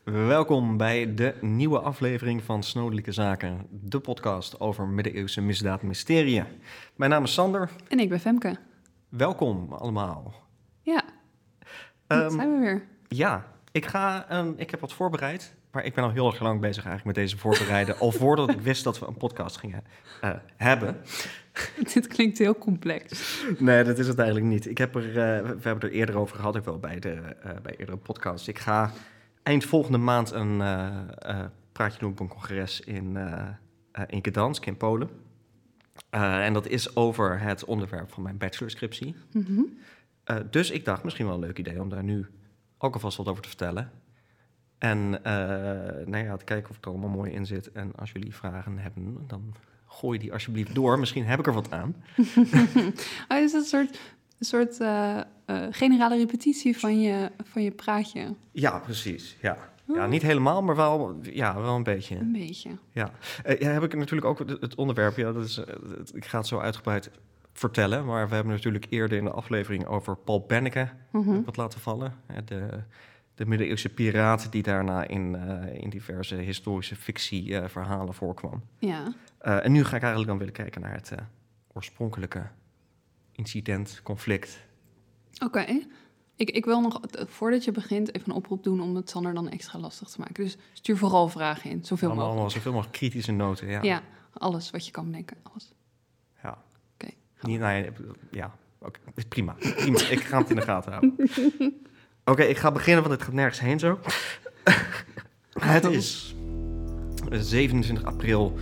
Welkom bij de nieuwe aflevering van Snodelijke Zaken, de podcast over middeleeuwse misdaad en mysterieën. Mijn naam is Sander. En ik ben Femke. Welkom allemaal. Ja, dat zijn we weer. Ja, ik heb wat voorbereid, maar ik ben al heel erg lang bezig eigenlijk met deze voorbereiden, al voordat ik wist dat we een podcast gingen hebben. Dit klinkt heel complex. Nee, dat is het eigenlijk niet. We hebben er eerder over gehad, ook wel bij eerdere podcasts. Ik ga eind volgende maand een praatje doen op een congres in Gdansk, in Polen. En dat is over het onderwerp van mijn bachelorscriptie. Mm-hmm. Dus ik dacht, misschien wel een leuk idee om daar nu ook alvast wat over te vertellen. En te kijken of het er allemaal mooi in zit. En als jullie vragen hebben, dan gooi die alsjeblieft door. Misschien heb ik er wat aan. Is het een soort generale repetitie van je praatje? Ja, precies. Ja. Ja, niet helemaal, maar wel een beetje. Een beetje. Ja. Heb ik natuurlijk ook het onderwerp. Ja, ik ga het zo uitgebreid vertellen. Maar we hebben natuurlijk eerder in de aflevering over Paul Benneke wat laten vallen. De middeleeuwse piraat die daarna in diverse historische fictieverhalen voorkwam. Ja. En nu ga ik eigenlijk dan willen kijken naar het oorspronkelijke incident, conflict. Oké. Ik wil nog, voordat je begint, even een oproep doen om het Sander dan extra lastig te maken. Dus stuur vooral vragen in, zoveel mogelijk. Allemaal zoveel mogelijk kritische noten, ja. Ja, alles wat je kan bedenken, alles. Ja. Oké. Oké, prima. Ik ga het in de gaten houden. Oké, ik ga beginnen, want het gaat nergens heen zo. Het is 27 april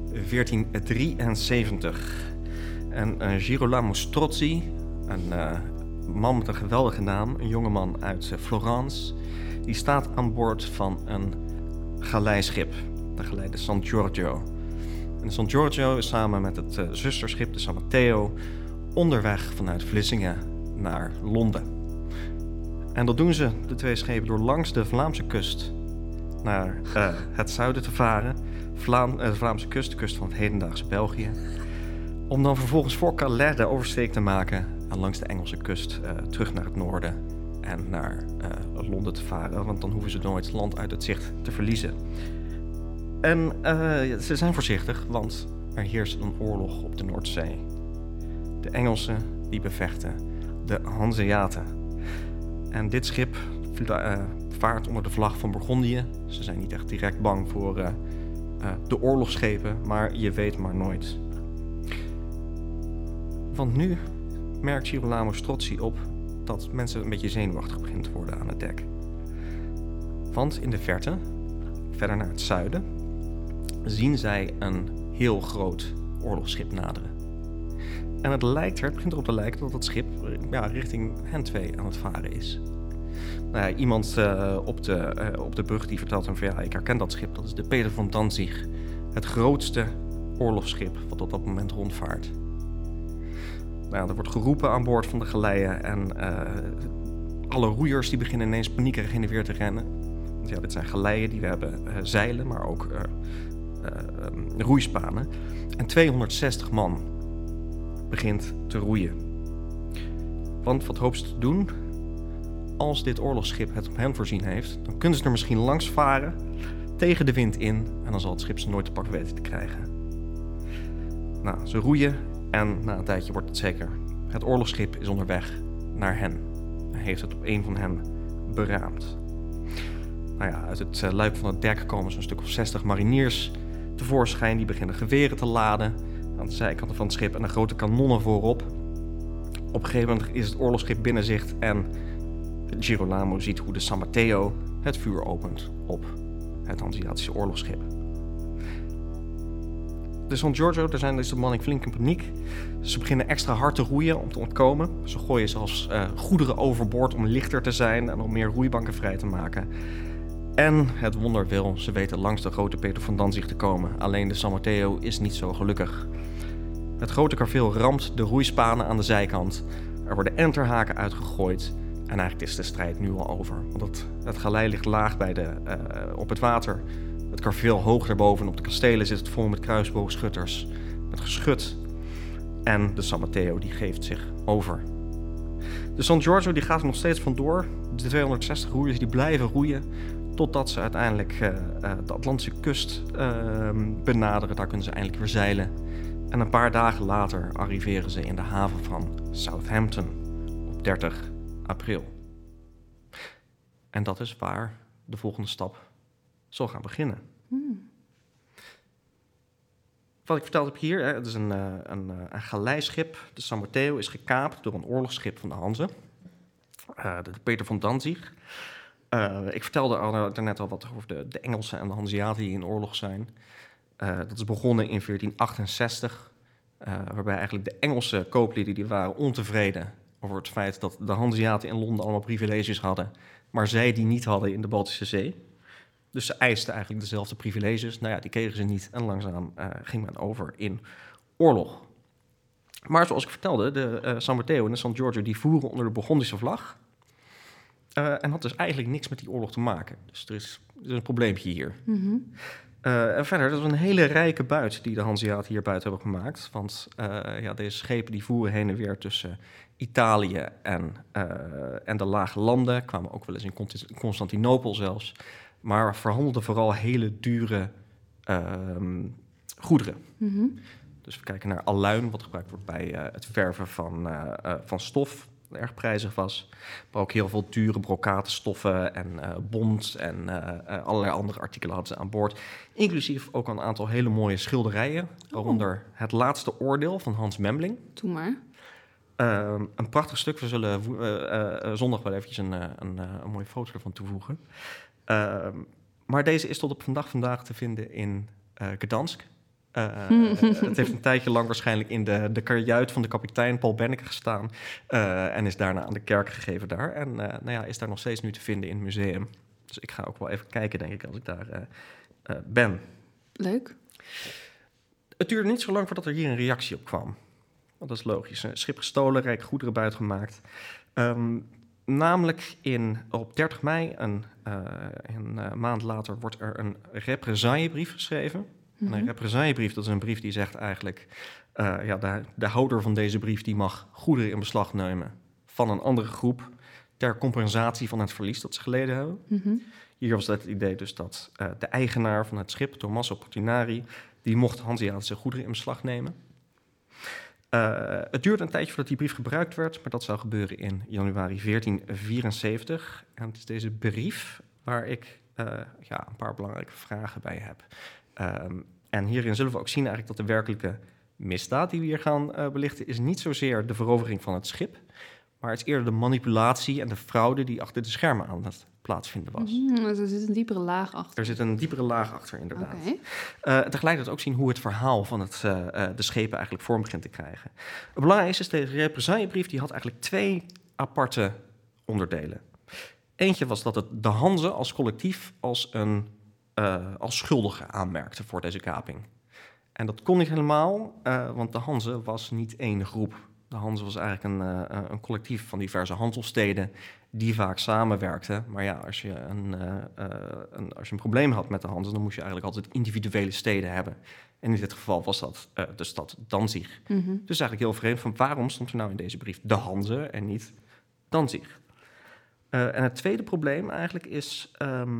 1473. En Girolamo Strozzi, een man met een geweldige naam, een jongeman uit Florence, die staat aan boord van een galeischip, de galei de San Giorgio. En de San Giorgio is samen met het zusterschip de San Matteo onderweg vanuit Vlissingen naar Londen. En dat doen ze, de twee schepen, door langs de Vlaamse kust naar het zuiden te varen. De Vlaamse kust, de kust van het hedendaagse België. Om dan vervolgens voor Calais de oversteek te maken en langs de Engelse kust terug naar het noorden en naar Londen te varen. Want dan hoeven ze nooit het land uit het zicht te verliezen. En ze zijn voorzichtig, want er heerst een oorlog op de Noordzee. De Engelsen die bevechten de Hanzeaten. En dit schip vaart onder de vlag van Bourgondië. Ze zijn niet echt direct bang voor de oorlogsschepen, maar je weet maar nooit. Want nu merkt Girolamo Strozzi op dat mensen een beetje zenuwachtig beginnen te worden aan het dek. Want in de verte, verder naar het zuiden, zien zij een heel groot oorlogsschip naderen. En het begint erop te lijken dat het schip richting hen twee aan het varen is. Nou ja, iemand op de brug die vertelt hem van ik herken dat schip. Dat is de Peter van Danzig. Het grootste oorlogsschip wat op dat moment rondvaart. Nou, er wordt geroepen aan boord van de galeien en alle roeiers die beginnen ineens paniekerig heen en weer te rennen. Want ja, dit zijn galeien die we hebben zeilen, maar ook roeispanen. En 260 man begint te roeien. Want wat hopen ze te doen? Als dit oorlogsschip het op hen voorzien heeft, dan kunnen ze er misschien langs varen, tegen de wind in, en dan zal het schip ze nooit te pakken weten te krijgen. Nou, ze roeien en na een tijdje wordt het zeker. Het oorlogsschip is onderweg naar hen. Hij heeft het op een van hen beraamd. Nou ja, uit het luik van het dek komen zo'n stuk of 60 mariniers tevoorschijn. Die beginnen geweren te laden aan de zijkanten van het schip en de grote kanonnen voorop. Op een gegeven moment is het oorlogsschip binnen zicht en Girolamo ziet hoe de San Matteo het vuur opent op het Hanzeatische oorlogsschip. De San Giorgio, daar zijn dus de bemanning flink in paniek. Ze beginnen extra hard te roeien om te ontkomen. Ze gooien zelfs goederen overboord om lichter te zijn en om meer roeibanken vrij te maken. En het wonder wil, ze weten langs de grote Peter van Danzig te komen. Alleen de San Matteo is niet zo gelukkig. Het grote karveel ramt de roeispanen aan de zijkant. Er worden enterhaken uitgegooid. En eigenlijk is de strijd nu al over. Want het galei ligt laag op het water. Het karveel hoog daarboven. En op de kastelen zit het vol met kruisboogschutters. Met geschut. En de San Matteo die geeft zich over. De San Giorgio die gaat er nog steeds vandoor. De 260 roeiers die blijven roeien. Totdat ze uiteindelijk de Atlantische kust benaderen. Daar kunnen ze eindelijk weer zeilen. En een paar dagen later arriveren ze in de haven van Southampton op 30 april. En dat is waar de volgende stap zal gaan beginnen. Wat ik verteld heb hier, het is een galeischip. De San Mateo is gekaapt door een oorlogsschip van de Hanze. De Peter van Danzig. Ik vertelde daarnet al wat over de Engelsen en de Hanzeaten die in oorlog zijn. Dat is begonnen in 1468, waarbij eigenlijk de Engelse kooplieden die waren ontevreden over het feit dat de Hanzeaten in Londen allemaal privileges hadden, maar zij die niet hadden in de Baltische Zee. Dus ze eisten eigenlijk dezelfde privileges. Nou ja, die kregen ze niet en langzaam ging men over in oorlog. Maar zoals ik vertelde, de San Mateo en de San Giorgio die voeren onder de Burgondische vlag. En had dus eigenlijk niks met die oorlog te maken. Dus er is een probleempje hier. En verder, dat was een hele rijke buit die de Hanzeaten hier buiten hebben gemaakt. Want deze schepen die voeren heen en weer tussen Italië en de lage landen. Kwamen ook wel eens in Constantinopel zelfs. Maar verhandelden vooral hele dure goederen. Dus we kijken naar aluin, wat gebruikt wordt bij het verven van stof. Erg prijzig was. Maar ook heel veel dure brokaten stoffen en bont en allerlei andere artikelen hadden ze aan boord. Inclusief ook een aantal hele mooie schilderijen. Waaronder Het Laatste Oordeel van Hans Memling. Doe maar. Een prachtig stuk. We zullen zondag wel eventjes een mooie foto ervan toevoegen. Maar deze is tot op vandaag te vinden in Gdansk. Het heeft een tijdje lang waarschijnlijk in de kajuit van de kapitein Paul Benneke gestaan. En is daarna aan de kerk gegeven daar. En is daar nog steeds nu te vinden in het museum. Dus ik ga ook wel even kijken, denk ik, als ik daar ben. Leuk. Het duurde niet zo lang voordat er hier een reactie op kwam. Want dat is logisch. Een schip gestolen, rijke goederen buitgemaakt. Namelijk op 30 mei, een maand later, wordt er een represaillebrief geschreven. En een represaillebrief, dat is een brief die zegt eigenlijk... de houder van deze brief die mag goederen in beslag nemen van een andere groep ter compensatie van het verlies dat ze geleden hebben. Hier was het idee dus dat de eigenaar van het schip, Tommaso Portinari, die mocht Hanzeatische goederen in beslag nemen. Het duurde een tijdje voordat die brief gebruikt werd, maar dat zou gebeuren in januari 1474. En het is deze brief waar ik een paar belangrijke vragen bij heb. En hierin zullen we ook zien eigenlijk dat de werkelijke misdaad die we hier gaan belichten is niet zozeer de verovering van het schip, maar het is eerder de manipulatie en de fraude die achter de schermen aan het plaatsvinden was. Dus er zit een diepere laag achter. Er zit een diepere laag achter, inderdaad. Okay. Tegelijkertijd ook zien hoe het verhaal van de schepen eigenlijk vorm begint te krijgen. Het belangrijkste is, deze represaillebrief die had eigenlijk 2 aparte onderdelen. Eentje was dat het de Hanze als collectief als schuldige aanmerkte voor deze kaping. En dat kon niet helemaal, want de Hanze was niet één groep. De Hanze was eigenlijk een collectief van diverse handelssteden die vaak samenwerkten. Maar ja, als je een probleem had met de Hanze, dan moest je eigenlijk altijd individuele steden hebben. En in dit geval was dat de stad Danzig. Dus eigenlijk heel vreemd van waarom stond er nou in deze brief de Hanze en niet Danzig? En het tweede probleem eigenlijk is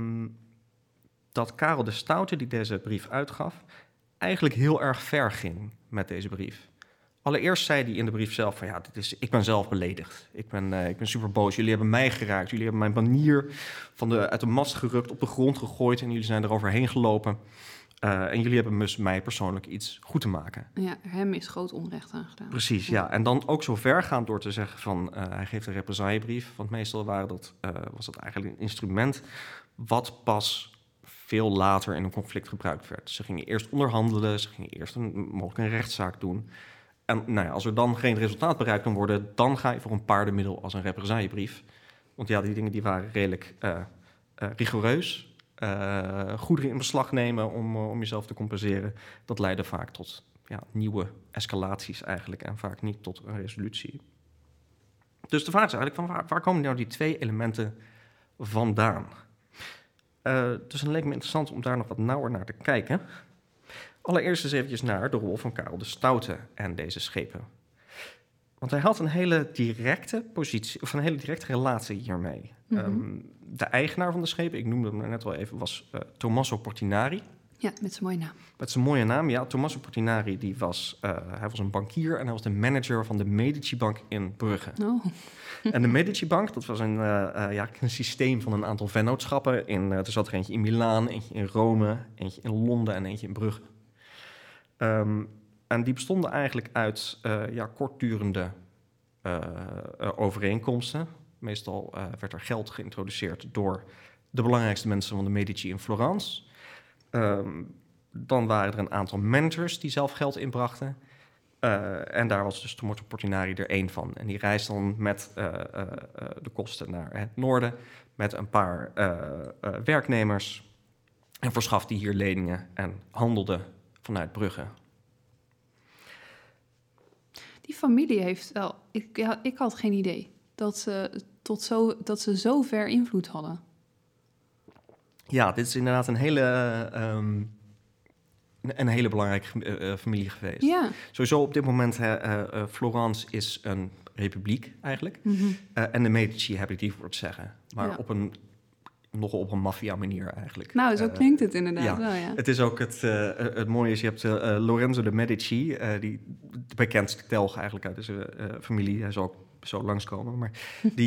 dat Karel de Stoute, die deze brief uitgaf, eigenlijk heel erg ver ging met deze brief. Allereerst zei hij in de brief zelf van ik ben zelf beledigd. Ik ben super boos. Jullie hebben mij geraakt. Jullie hebben mijn banier uit de mast gerukt, op de grond gegooid en jullie zijn er overheen gelopen. En jullie hebben dus mij persoonlijk iets goed te maken. Ja, hem is groot onrecht aangedaan. Precies, ja. En dan ook zo ver gaan door te zeggen van hij geeft een represaillebrief. Want meestal was dat eigenlijk een instrument wat pas veel later in een conflict gebruikt werd. Ze gingen eerst onderhandelen, ze gingen eerst mogelijk een rechtszaak doen. En als er dan geen resultaat bereikt kan worden, dan ga je voor een paardenmiddel als een represaillebrief. Want ja, die dingen die waren redelijk rigoureus. Goederen in beslag nemen om jezelf te compenseren. Dat leidde vaak tot nieuwe escalaties eigenlijk en vaak niet tot een resolutie. Dus de vraag is eigenlijk van waar komen nou die 2 elementen vandaan? Dus het leek me interessant om daar nog wat nauwer naar te kijken. Allereerst eens eventjes naar de rol van Karel de Stoute en deze schepen. Want hij had een hele directe positie, of een hele directe relatie hiermee. De eigenaar van de schepen, ik noemde hem net al even, was Tommaso Portinari. Ja, met zijn mooie naam. Met zijn mooie naam, ja. Tommaso Portinari, hij was een bankier en hij was de manager van de Medici-bank in Brugge. Oh. En de Medici-bank, dat was een systeem van een aantal vennootschappen. Er zat er eentje in Milaan, eentje in Rome, eentje in Londen en eentje in Brugge. En die bestonden eigenlijk uit kortdurende overeenkomsten. Meestal werd er geld geïntroduceerd door de belangrijkste mensen van de Medici in Florence. Dan waren er een aantal managers die zelf geld inbrachten. En daar was dus Tommaso Portinari er één van. En die reisde dan met de kosten naar het noorden met een paar werknemers en verschafte hier leningen en handelde vanuit Brugge. Die familie heeft wel... Ik had geen idee dat ze zo ver invloed hadden. Ja, dit is inderdaad een hele belangrijke familie geweest. Ja. Sowieso op dit moment, Florence is een republiek eigenlijk. En de Medici heb ik die voor het zeggen. Maar nogal op een maffia-manier eigenlijk. Nou, zo klinkt het inderdaad wel, ja. Het is ook het mooie is, je hebt Lorenzo de Medici, de bekendste telg eigenlijk uit deze familie. Hij zal ook zo langskomen. Maar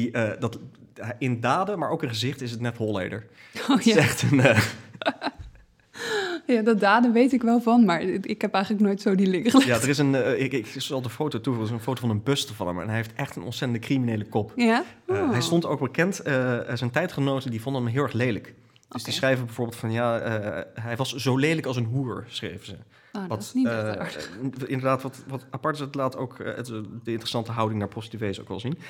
in daden, maar ook in gezicht is het net Holleder. Oh, het is echt een... Ja, dat daden weet ik wel van, maar ik heb eigenlijk nooit zo die link gelegd. Ja, er is ik zal de foto toevoegen. Er is een foto van een buste van hem. En hij heeft echt een ontzettende criminele kop. Ja? Hij stond ook bekend. Zijn tijdgenoten die vonden hem heel erg lelijk. Dus die schrijven bijvoorbeeld van... hij was zo lelijk als een hoer, schreven ze. Dat is niet echt aardig. Inderdaad, wat apart is, het laat ook de interessante houding naar prostituees ook wel zien.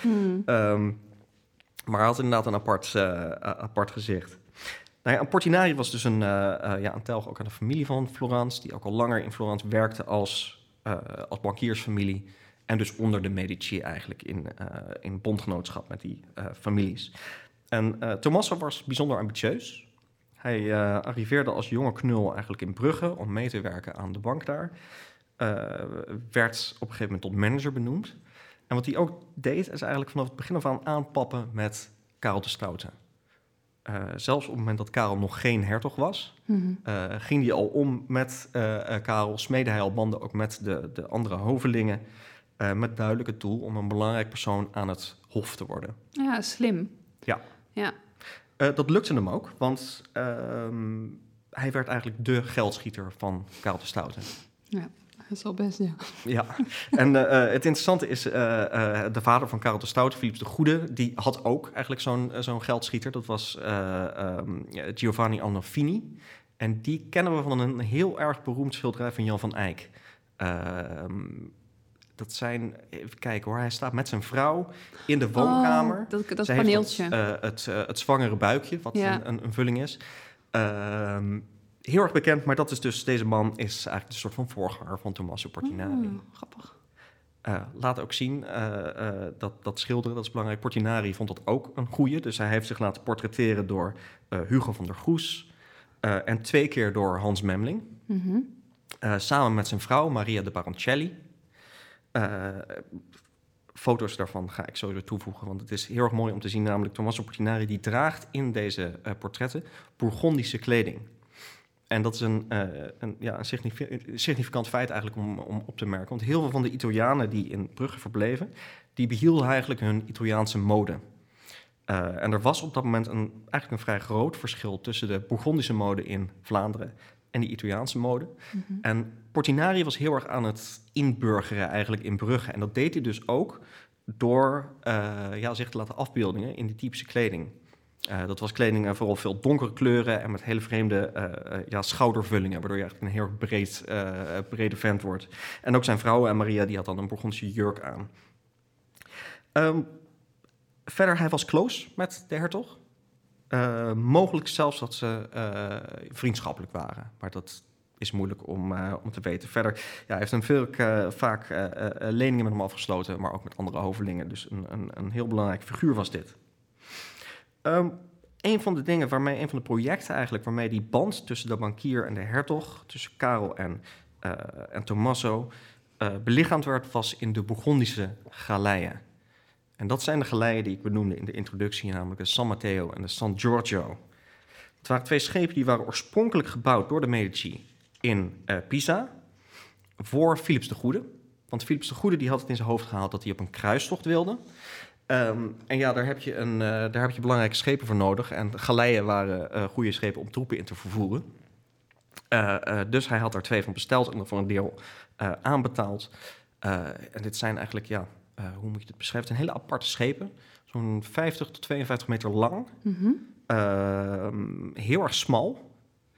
Maar hij had inderdaad een apart gezicht. Nou ja, Portinari was dus een telg ook aan de familie van Florence... die ook al langer in Florence werkte als bankiersfamilie... en dus onder de Medici eigenlijk in bondgenootschap met die families. En Tommaso was bijzonder ambitieus. Hij arriveerde als jonge knul eigenlijk in Brugge om mee te werken aan de bank daar. Werd op een gegeven moment tot manager benoemd. En wat hij ook deed, is eigenlijk vanaf het begin af aan aanpappen met Karel de Stoute. Zelfs op het moment dat Karel nog geen hertog was, ging hij al om met Karel, smeedde hij al banden ook met de andere hovelingen, met duidelijk het doel om een belangrijk persoon aan het hof te worden. Ja, slim. Ja. Dat lukte hem ook, want hij werd eigenlijk de geldschieter van Karel de Stoute. Ja, dat is al best, ja. Ja, en het interessante is, de vader van Karel de Stoute, Philips de Goede, die had ook eigenlijk zo'n geldschieter. Dat was Giovanni Arnolfini. En die kennen we van een heel erg beroemd schilderij van Jan van Eyck. Dat zijn, even kijken hoor, hij staat met zijn vrouw in de woonkamer. Dat paneeltje. Het zwangere buikje, wat een vulling is. Heel erg bekend, maar dat is dus, deze man is eigenlijk een soort van voorganger van Tommaso Portinari. Grappig. Laat ook zien, dat schilderen, dat is belangrijk. Portinari vond dat ook een goeie, dus hij heeft zich laten portretteren door Hugo van der Goes en 2 keer door Hans Memling. Samen met zijn vrouw Maria de Baroncelli. Foto's daarvan ga ik sowieso toevoegen, want het is heel erg mooi om te zien. Namelijk Tommaso Portinari die draagt in deze portretten Bourgondische kleding. En dat is een significant feit eigenlijk om op te merken. Want heel veel van de Italianen die in Brugge verbleven, die behielden eigenlijk hun Italiaanse mode. En er was op dat moment eigenlijk een vrij groot verschil tussen de Bourgondische mode in Vlaanderen en de Italiaanse mode. En Portinari was heel erg aan het inburgeren eigenlijk in Brugge. En dat deed hij dus ook door zich te laten afbeeldingen in die typische kleding. Dat was kleding vooral veel donkere kleuren en met hele vreemde schoudervullingen, waardoor je eigenlijk een heel brede vent wordt. En ook zijn vrouw en Maria, die had dan een Bourgondische jurk aan. Verder, hij was close met de hertog. Mogelijk zelfs dat ze vriendschappelijk waren, maar dat is moeilijk om te weten. Verder, hij heeft vaak leningen met hem afgesloten, maar ook met andere hovelingen. Dus een heel belangrijk figuur was dit. Een van de projecten eigenlijk, waarmee die band tussen de bankier en de hertog, tussen Karel en Tommaso, belichaamd werd, was in de Bourgondische galeien. En dat zijn de galeien die ik benoemde in de introductie, namelijk de San Matteo en de San Giorgio. Het waren 2 schepen die waren oorspronkelijk gebouwd door de Medici in Pisa voor Philips de Goede. Want Philips de Goede die had het in zijn hoofd gehaald dat hij op een kruistocht wilde. En ja, daar heb je belangrijke schepen voor nodig. En galeien waren goede schepen om troepen in te vervoeren. Dus hij had er 2 van besteld en er voor een deel aanbetaald. En dit zijn eigenlijk, hoe moet je het beschrijven? Het zijn hele aparte schepen. Zo'n 50 tot 52 meter lang. Heel erg smal.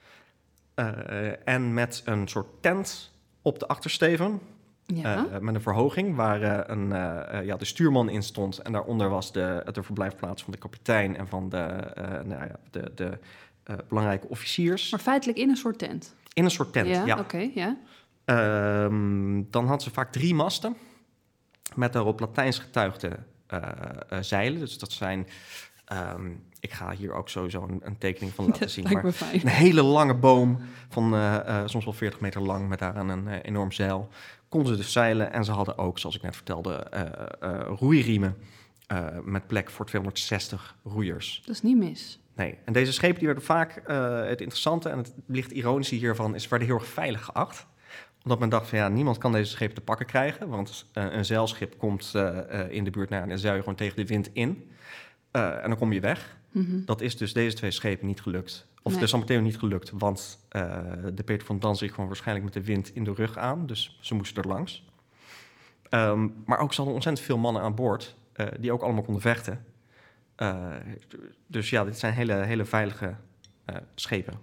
En met een soort tent op de achtersteven. Ja. Met een verhoging waar de stuurman in stond. En daaronder was de verblijfplaats van de kapitein en van de belangrijke officiers. Maar feitelijk in een soort tent. In een soort tent, ja. Oké, ja. Dan had ze vaak 3 masten met daarop Latijns getuigde zeilen. Dus dat zijn... ik ga hier ook sowieso een tekening van laten zien. Lijkt me fijn. Een hele lange boom van soms wel 40 meter lang met daaraan een enorm zeil. Konden ze dus zeilen en ze hadden ook, zoals ik net vertelde, roeiriemen met plek voor 260 roeiers. Dat is niet mis. Nee, en deze schepen die werden vaak, het interessante en het licht ironische hiervan is, werden heel erg veilig geacht. Omdat men dacht van ja, niemand kan deze schepen te pakken krijgen, want een zeilschip komt in de buurt en dan zeil je gewoon tegen de wind in. En dan kom je weg. Dat is dus deze 2 schepen niet gelukt. Of de San Matteo niet gelukt, want de Peter van Danzig kwam waarschijnlijk met de wind in de rug aan. Dus ze moesten er langs. Maar ook ze hadden ontzettend veel mannen aan boord die ook allemaal konden vechten. Dus ja, dit zijn hele veilige schepen.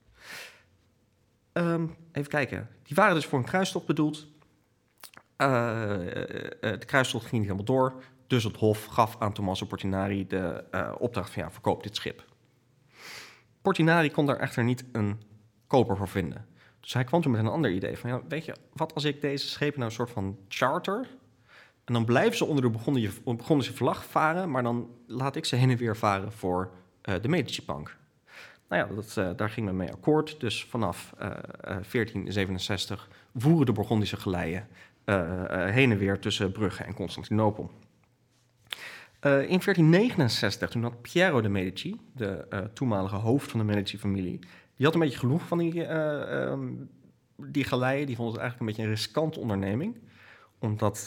Even kijken. Die waren dus voor een kruistocht bedoeld. De kruistocht ging niet helemaal door. Dus het Hof gaf aan Tommaso Portinari de opdracht van verkoop dit schip. Portinari kon daar echter niet een koper voor vinden. Dus hij kwam toen met een ander idee van weet je, wat als ik deze schepen nou een soort van charter en dan blijven ze onder de Bourgondische vlag varen, maar dan laat ik ze heen en weer varen voor de Medici-bank. Nou ja, daar ging men mee akkoord. Dus vanaf 1467 voeren de Bourgondische galeien heen en weer tussen Brugge en Constantinopel. In 1469, toen had Piero de Medici, de toenmalige hoofd van de Medici-familie, die had een beetje genoeg van die galeien. Die vond het eigenlijk een beetje een riskante onderneming. Omdat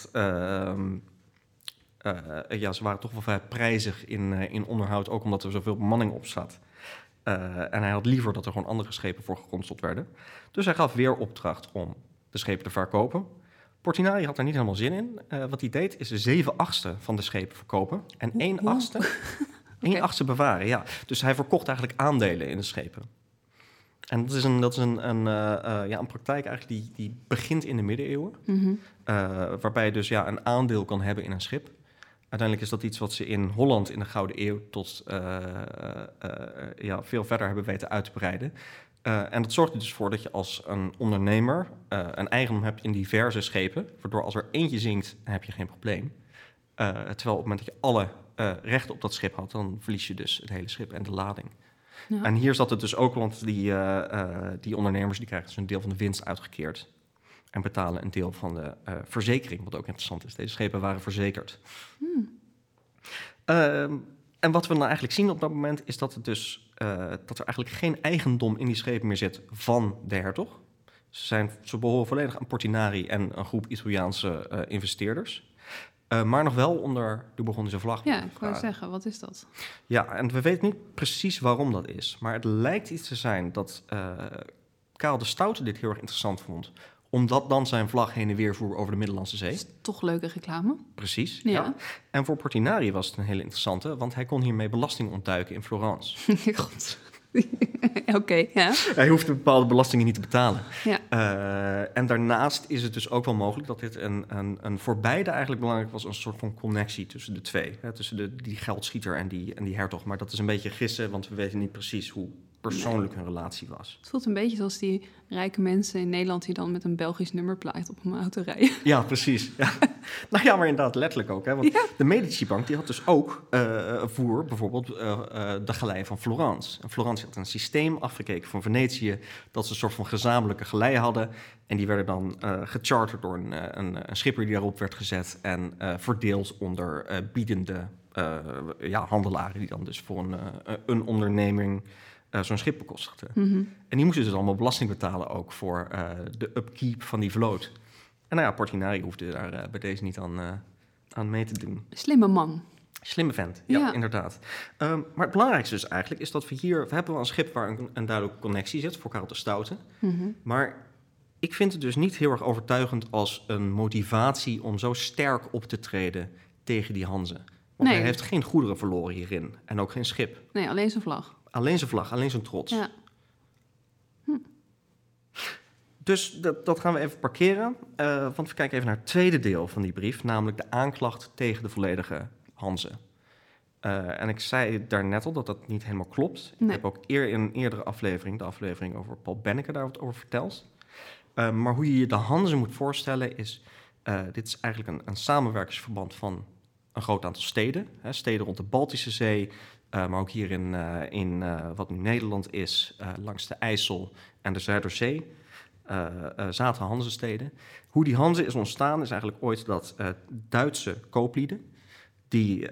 ze waren toch wel vrij prijzig in onderhoud, ook omdat er zoveel bemanning op zat. En hij had liever dat er gewoon andere schepen voor gekonseld werden. Dus hij gaf weer opdracht om de schepen te verkopen. Portinari had daar niet helemaal zin in. Wat hij deed is 7/8 van de schepen verkopen en 1/8 bewaren. Ja. Dus hij verkocht eigenlijk aandelen in de schepen. En dat is een praktijk eigenlijk die begint in de middeleeuwen. Waarbij je dus een aandeel kan hebben in een schip. Uiteindelijk is dat iets wat ze in Holland in de Gouden Eeuw tot veel verder hebben weten uit te breiden. En dat zorgt er dus voor dat je als een ondernemer een eigendom hebt in diverse schepen. Waardoor als er eentje zinkt, heb je geen probleem. Terwijl op het moment dat je alle rechten op dat schip had, dan verlies je dus het hele schip en de lading. Ja. En hier zat het dus ook, want die ondernemers die krijgen dus een deel van de winst uitgekeerd. En betalen een deel van de verzekering, wat ook interessant is. Deze schepen waren verzekerd. En wat we dan eigenlijk zien op dat moment is dat dat er eigenlijk geen eigendom in die schepen meer zit van de hertog. Ze behoren volledig aan Portinari en een groep Italiaanse investeerders. Maar nog wel onder de Bourgondische vlag. Ja, ik wou zeggen, wat is dat? Ja, en we weten niet precies waarom dat is. Maar het lijkt iets te zijn dat Karel de Stoute dit heel erg interessant vond, omdat dan zijn vlag heen en weer voer over de Middellandse Zee. Dat is toch leuke reclame. Precies, ja. En voor Portinari was het een hele interessante, want hij kon hiermee belasting ontduiken in Florence. God. Oké, ja. Hij hoefde bepaalde belastingen niet te betalen. Ja. En daarnaast is het dus ook wel mogelijk dat dit een voor beide eigenlijk belangrijk was, een soort van connectie tussen de twee. Hè, tussen die geldschieter en die hertog. Maar dat is een beetje gissen, want we weten niet precies persoonlijk hun relatie was. Het voelt een beetje zoals die rijke mensen in Nederland die dan met een Belgisch nummerplaat op een auto rijden. Ja, precies. Ja. Nou ja, maar inderdaad, letterlijk ook. Hè? Want de Medici-bank die had dus ook voor bijvoorbeeld de galei van Florence. En Florence had een systeem afgekeken van Venetië dat ze een soort van gezamenlijke galei hadden. En die werden dan gecharterd door een schipper die daarop werd gezet en verdeeld onder biedende handelaren die dan dus voor een onderneming zo'n schip bekostigden. Mm-hmm. En die moesten dus allemaal belasting betalen ook voor de upkeep van die vloot. En nou ja, Portinari hoefde daar bij deze niet aan mee te doen. Slimme man. Slimme vent, ja, Ja. inderdaad. Maar het belangrijkste dus eigenlijk is dat we hebben wel een schip waar een duidelijke connectie zit voor Karel de Stoute. Mm-hmm. Maar ik vind het dus niet heel erg overtuigend als een motivatie om zo sterk op te treden tegen die Hanze. Want Nee. hij heeft geen goederen verloren hierin en ook geen schip. Nee, alleen zijn vlag. Alleen zijn vlag, alleen zijn trots. Ja. Dus dat gaan we even parkeren, want we kijken even naar het tweede deel van die brief, namelijk de aanklacht tegen de volledige Hanze. En ik zei daarnet al dat dat niet helemaal klopt. Nee. Ik heb ook in een eerdere aflevering, de aflevering over Paul Benneke, daarover verteld. Maar hoe je je de Hanze moet voorstellen is, dit is eigenlijk een samenwerkingsverband van een groot aantal steden. Hè, steden rond de Baltische Zee, maar ook hier in wat nu Nederland is, langs de IJssel en de Zuiderzee. Zaten Hanzesteden. Hoe die Hanze is ontstaan is eigenlijk ooit dat Duitse kooplieden die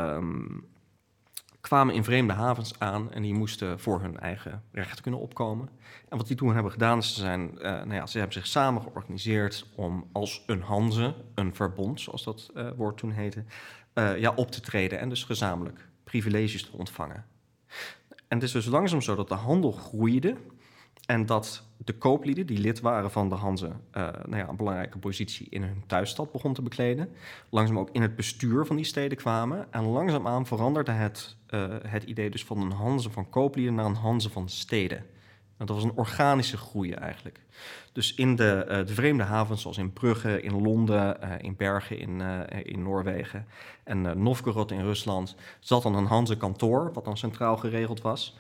kwamen in vreemde havens aan en die moesten voor hun eigen recht kunnen opkomen. En wat die toen hebben gedaan is ze hebben zich samen georganiseerd om als een Hanze, een verbond, zoals dat woord toen heette, op te treden en dus gezamenlijk privileges te ontvangen. En het is dus langzaam zo dat de handel groeide en dat de kooplieden, die lid waren van de Hanze, een belangrijke positie in hun thuisstad begon te bekleden. Langzaam ook in het bestuur van die steden kwamen. En langzaamaan veranderde het idee dus van een Hanze van kooplieden naar een Hanze van steden. En dat was een organische groei eigenlijk. Dus in de vreemde havens zoals in Brugge, in Londen, in Bergen in Noorwegen en Novgorod in Rusland zat dan een Hanze kantoor, wat dan centraal geregeld was.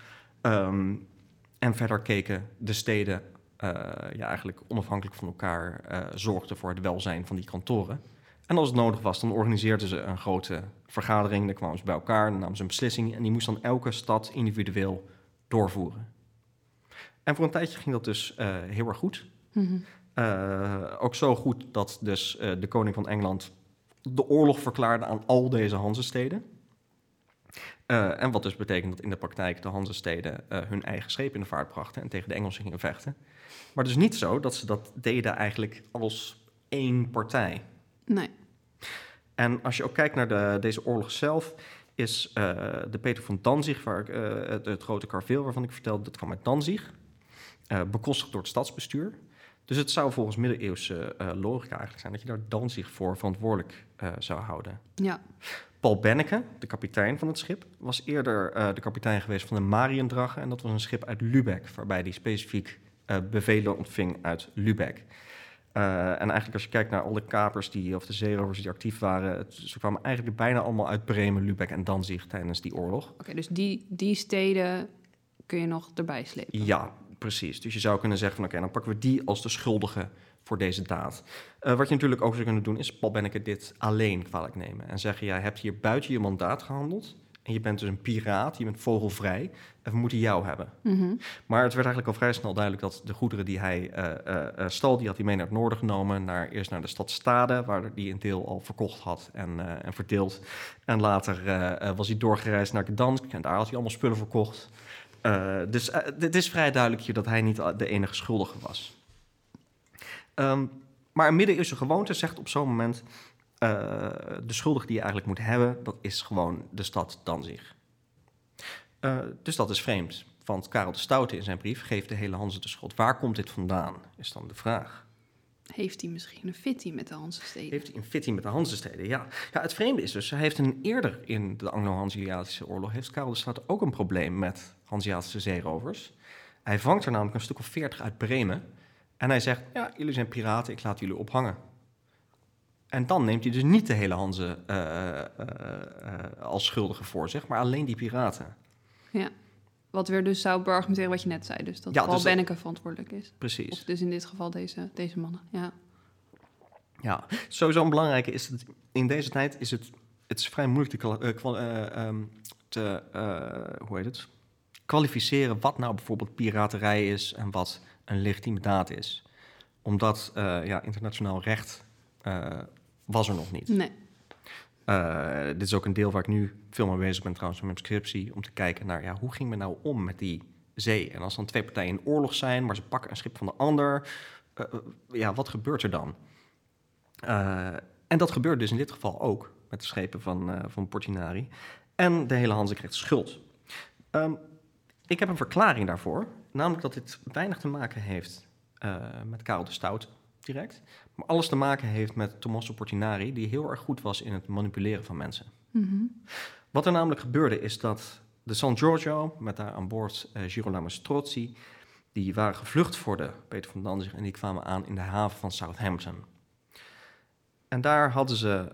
En verder keken de steden eigenlijk onafhankelijk van elkaar zorgden voor het welzijn van die kantoren. En als het nodig was, dan organiseerden ze een grote vergadering. Dan kwamen ze bij elkaar, dan namen ze een beslissing en die moest dan elke stad individueel doorvoeren. En voor een tijdje ging dat dus heel erg goed. Mm-hmm. Ook zo goed dat dus de koning van Engeland de oorlog verklaarde aan al deze Hanzesteden. En wat dus betekent dat in de praktijk de Hanzesteden hun eigen schepen in de vaart brachten en tegen de Engelsen gingen vechten. Maar dus niet zo dat ze dat deden eigenlijk als één partij. Nee. En als je ook kijkt naar deze oorlog zelf, is de Peter van Danzig, het grote karveel waarvan ik vertelde, dat kwam uit Danzig, bekostigd door het stadsbestuur. Dus het zou volgens middeleeuwse logica eigenlijk zijn dat je daar Danzig voor verantwoordelijk zou houden. Ja. Paul Benneke, de kapitein van het schip, was eerder de kapitein geweest van de Mariendrache. En dat was een schip uit Lübeck, waarbij hij specifiek bevelen ontving uit Lübeck. En eigenlijk als je kijkt naar al de kapers of de zeerovers die actief waren, ze kwamen eigenlijk bijna allemaal uit Bremen, Lübeck en Danzig tijdens die oorlog. Oké, dus die steden kun je nog erbij slepen. Ja, precies. Dus je zou kunnen zeggen van oké, dan pakken we die als de schuldige voor deze daad. Wat je natuurlijk ook zou kunnen doen, is Paul Benneke dit alleen kwalijk nemen. En zeggen, jij hebt hier buiten je mandaat gehandeld. En je bent dus een piraat, je bent vogelvrij. En we moeten jou hebben. Mm-hmm. Maar het werd eigenlijk al vrij snel duidelijk dat de goederen die hij stal, die had hij mee naar het noorden genomen. Eerst naar de stad Stade, waar hij een deel al verkocht had en verdeeld. En later was hij doorgereisd naar Gdansk en daar had hij allemaal spullen verkocht. Dus het is vrij duidelijk hier dat hij niet de enige schuldige was. Maar een middeleeuwse gewoonte zegt op zo'n moment, de schuldige die je eigenlijk moet hebben, dat is gewoon de stad Danzig. Dus dat is vreemd, want Karel de Stoute in zijn brief geeft de hele Hanze de schuld. Waar komt dit vandaan, is dan de vraag. Heeft hij misschien een fitty met de Hanzesteden? Heeft hij een fitty met de Hanzesteden? Ja, het vreemde is dus, hij heeft eerder in de Anglo-Hanseatische oorlog, heeft Karel de Stoute ook een probleem met Hanseatische zeerovers. Hij vangt er namelijk een stuk of 40 uit Bremen. En hij zegt, ja, jullie zijn piraten, ik laat jullie ophangen. En dan neemt hij dus niet de hele Hanze als schuldige voor zich, maar alleen die piraten. Ja. Wat weer dus zou beargumenteren wat je net zei. Dus dat Ja, Paul dus dat- Benneke verantwoordelijk is. Precies. Of dus in dit geval deze mannen. Ja. Ja, sowieso een belangrijke is dat in deze tijd is het is vrij moeilijk te kwalificeren wat nou bijvoorbeeld piraterij is en wat een legitieme daad is. Omdat internationaal recht was er nog niet. Nee. Dit is ook een deel waar ik nu veel mee bezig ben trouwens met mijn scriptie, om te kijken naar hoe ging men nou om met die zee? En als dan twee partijen in oorlog zijn, maar ze pakken een schip van de ander, wat gebeurt er dan? En dat gebeurt dus in dit geval ook met de schepen van Portinari. En de hele Hanze kreeg schuld. Ik heb een verklaring daarvoor, namelijk dat dit weinig te maken heeft met Karel de Stout direct, maar alles te maken heeft met Tommaso Portinari, die heel erg goed was in het manipuleren van mensen. Mm-hmm. Wat er namelijk gebeurde is dat de San Giorgio, met daar aan boord Girolamo Strozzi, die waren gevlucht voor de Peter van Danzig en die kwamen aan in de haven van Southampton. En daar hadden ze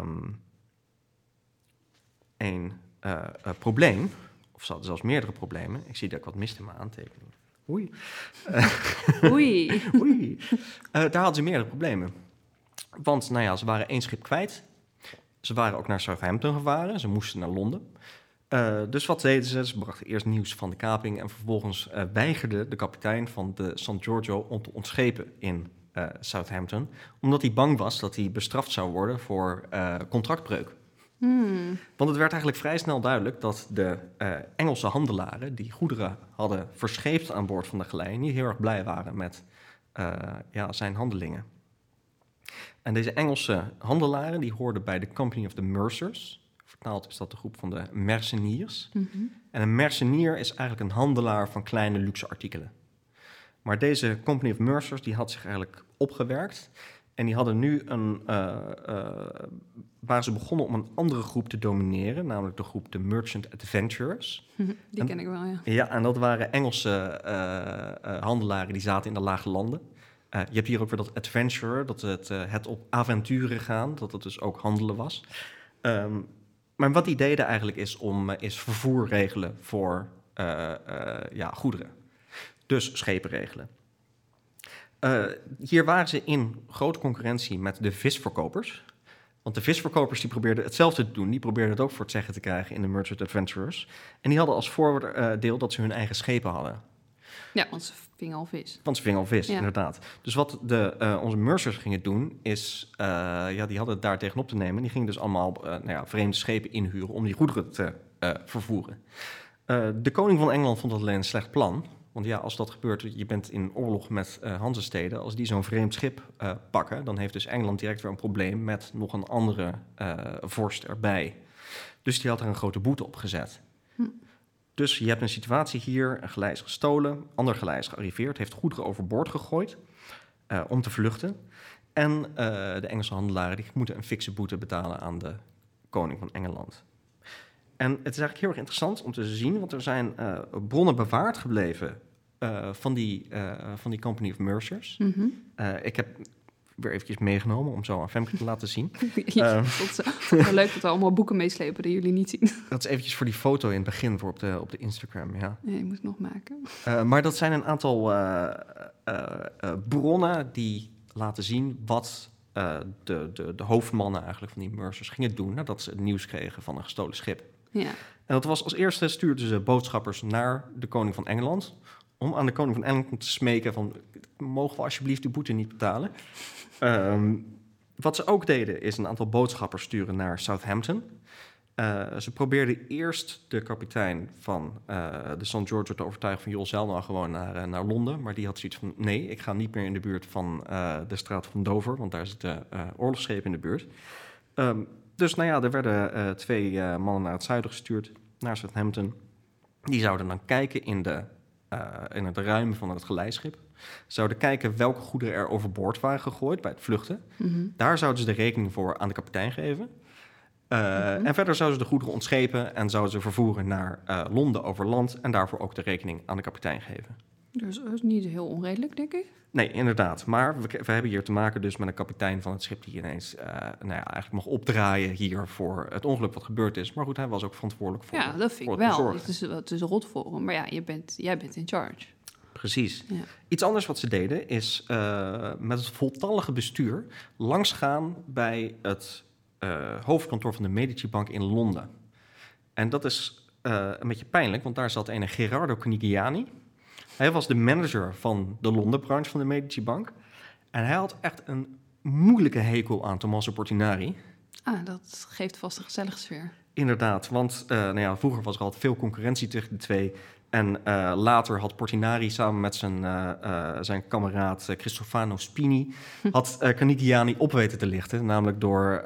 een probleem, of ze hadden zelfs meerdere problemen. Ik zie dat ik wat mist in mijn aantekeningen. Oei. Oei. Oei. Daar hadden ze meerdere problemen. Want ze waren 1 schip kwijt. Ze waren ook naar Southampton gevaren. Ze moesten naar Londen. Dus wat deden ze? Ze brachten eerst nieuws van de kaping en vervolgens weigerde de kapitein van de San Giorgio om te ontschepen in Southampton, omdat hij bang was dat hij bestraft zou worden voor contractbreuk. Want het werd eigenlijk vrij snel duidelijk dat de Engelse handelaren die goederen hadden verscheept aan boord van de galei niet heel erg blij waren met zijn handelingen. En deze Engelse handelaren die hoorden bij de Company of the Mercers. Vertaald is dat de groep van de merceniers. Mm-hmm. En een mercenier is eigenlijk een handelaar van kleine luxe artikelen. Maar deze Company of Mercers die had zich eigenlijk opgewerkt. En die hadden nu waren ze begonnen om een andere groep te domineren, namelijk de groep de Merchant Adventurers. Die ken ik wel, ja. Ja, en dat waren Engelse handelaren die zaten in de lage landen. Je hebt hier ook weer dat adventure, dat het op avonturen gaan, dat het dus ook handelen was. Maar wat die deden eigenlijk is vervoer regelen voor goederen. Dus schepen regelen. Hier waren ze in grote concurrentie met de visverkopers. Want de visverkopers die probeerden hetzelfde te doen. Die probeerden het ook voor het zeggen te krijgen in de Merchant Adventurers. En die hadden als voordeel dat ze hun eigen schepen hadden. Ja, want ze vingen al vis. Want ze vingen al vis, Ja. inderdaad. Dus wat onze Mercers gingen doen, is... die hadden het daar tegenop te nemen. Die gingen dus allemaal vreemde schepen inhuren om die goederen te vervoeren. De koning van Engeland vond dat alleen een slecht plan. Want ja, als dat gebeurt, je bent in oorlog met Hanzesteden. Als die zo'n vreemd schip pakken, dan heeft dus Engeland direct weer een probleem met nog een andere vorst erbij. Dus die had er een grote boete op gezet. Dus je hebt een situatie hier, een galei is gestolen, ander galei is gearriveerd, heeft goederen overboord gegooid om te vluchten. En de Engelse handelaren die moeten een fikse boete betalen aan de koning van Engeland. En het is eigenlijk heel erg interessant om te zien, want er zijn bronnen bewaard gebleven van die Company of Mercers. Mm-hmm. Ik heb weer eventjes meegenomen om zo aan Femke te laten zien. Dat is wel leuk dat we allemaal boeken meeslepen die jullie niet zien. Dat is eventjes voor die foto in het begin voor op de Instagram, ja. Nee, ik moet het nog maken. Maar dat zijn een aantal bronnen die laten zien wat de hoofdmannen eigenlijk van die Mercers gingen doen nadat ze het nieuws kregen van een gestolen schip. Ja. En dat was als eerste stuurden ze boodschappers naar de koning van Engeland om aan de koning van Engeland te smeken van, mogen we alsjeblieft de boete niet betalen? Wat ze ook deden is een aantal boodschappers sturen naar Southampton. Ze probeerden eerst de kapitein van de San Giorgio te overtuigen van, joh, zeil nou gewoon naar Londen. Maar die had zoiets van, nee, ik ga niet meer in de buurt van de straat van Dover, want daar zitten oorlogsschepen in de buurt. Dus er werden 2 mannen naar het zuiden gestuurd, naar Southampton. Die zouden dan kijken in het ruim van het geleischip. Zouden kijken welke goederen er overboord waren gegooid bij het vluchten. Mm-hmm. Daar zouden ze de rekening voor aan de kapitein geven. En verder zouden ze de goederen ontschepen en zouden ze vervoeren naar Londen over land en daarvoor ook de rekening aan de kapitein geven. Dus dat is niet heel onredelijk, denk ik. Nee, inderdaad. Maar we hebben hier te maken dus met een kapitein van het schip die ineens eigenlijk mag opdraaien hier voor het ongeluk wat gebeurd is. Maar goed, hij was ook verantwoordelijk voor Ja, dat vind ik wel. Het is rot voor hem. Maar ja, jij bent in charge. Precies. Ja. Iets anders wat ze deden is met het voltallige bestuur langsgaan bij het hoofdkantoor van de Medici-bank in Londen. En dat is een beetje pijnlijk, want daar zat een Gerardo Canigliani. Hij was de manager van de Londen-branche van de Medici-bank. En hij had echt een moeilijke hekel aan Tommaso Portinari. Dat geeft vast een gezellige sfeer. Inderdaad, want vroeger was er altijd veel concurrentie tussen de twee. En later had Portinari samen met zijn kameraad Cristofano Spini... had Canigliani op weten te lichten. Namelijk door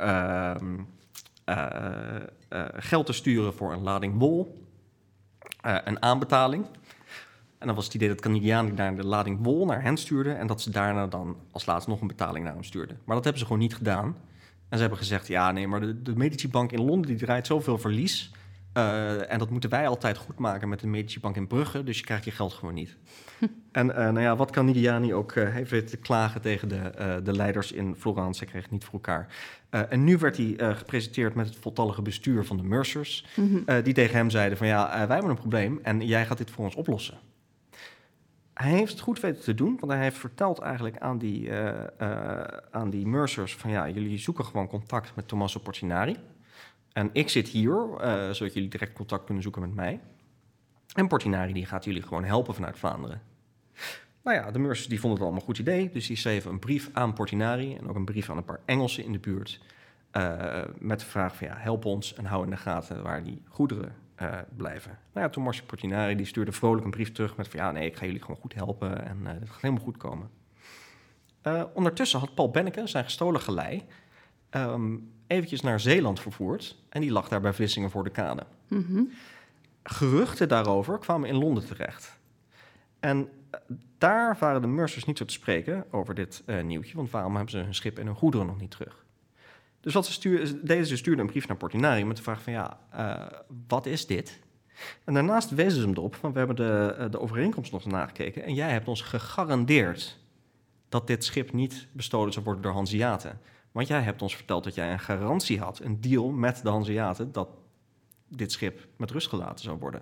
geld te sturen voor een lading wol. Een aanbetaling. En dan was het idee dat Canigliani daar de lading wol naar hen stuurde... en dat ze daarna dan als laatste nog een betaling naar hem stuurden. Maar dat hebben ze gewoon niet gedaan. En ze hebben gezegd, ja nee, maar de Medici-bank in Londen die draait zoveel verlies... en dat moeten wij altijd goed maken met de Medici-bank in Brugge... dus je krijgt je geld gewoon niet. En wat Canigliani ook heeft weten te klagen tegen de leiders in Florence... hij kreeg het niet voor elkaar. En nu werd hij gepresenteerd met het voltallige bestuur van de Mercers... die tegen hem zeiden van wij hebben een probleem en jij gaat dit voor ons oplossen. Hij heeft het goed weten te doen, want hij heeft verteld eigenlijk aan die Mercers... van jullie zoeken gewoon contact met Tommaso Portinari... En ik zit hier, zodat jullie direct contact kunnen zoeken met mij. En Portinari die gaat jullie gewoon helpen vanuit Vlaanderen. Nou ja, de Mercers die vonden het allemaal een goed idee. Dus die schreven een brief aan Portinari... en ook een brief aan een paar Engelsen in de buurt... met de vraag van help ons en hou in de gaten waar die goederen blijven. Nou ja, Tommaso Portinari die stuurde vrolijk een brief terug... met van ik ga jullie gewoon goed helpen en het gaat helemaal goed komen. Ondertussen had Paul Benneke zijn gestolen galei... eventjes naar Zeeland vervoerd... en die lag daar bij Vlissingen voor de kade. Geruchten daarover kwamen in Londen terecht. En daar waren de Mercers niet zo te spreken over dit nieuwtje... want waarom hebben ze hun schip en hun goederen nog niet terug? Dus wat ze stuurden een brief naar Portinari... met de vraag van wat is dit? En daarnaast wezen ze hem erop... van we hebben de overeenkomst nog nagekeken... en jij hebt ons gegarandeerd... dat dit schip niet bestolen zou worden door Hanzeaten... Want jij hebt ons verteld dat jij een garantie had, een deal met de Hanzeaten... dat dit schip met rust gelaten zou worden.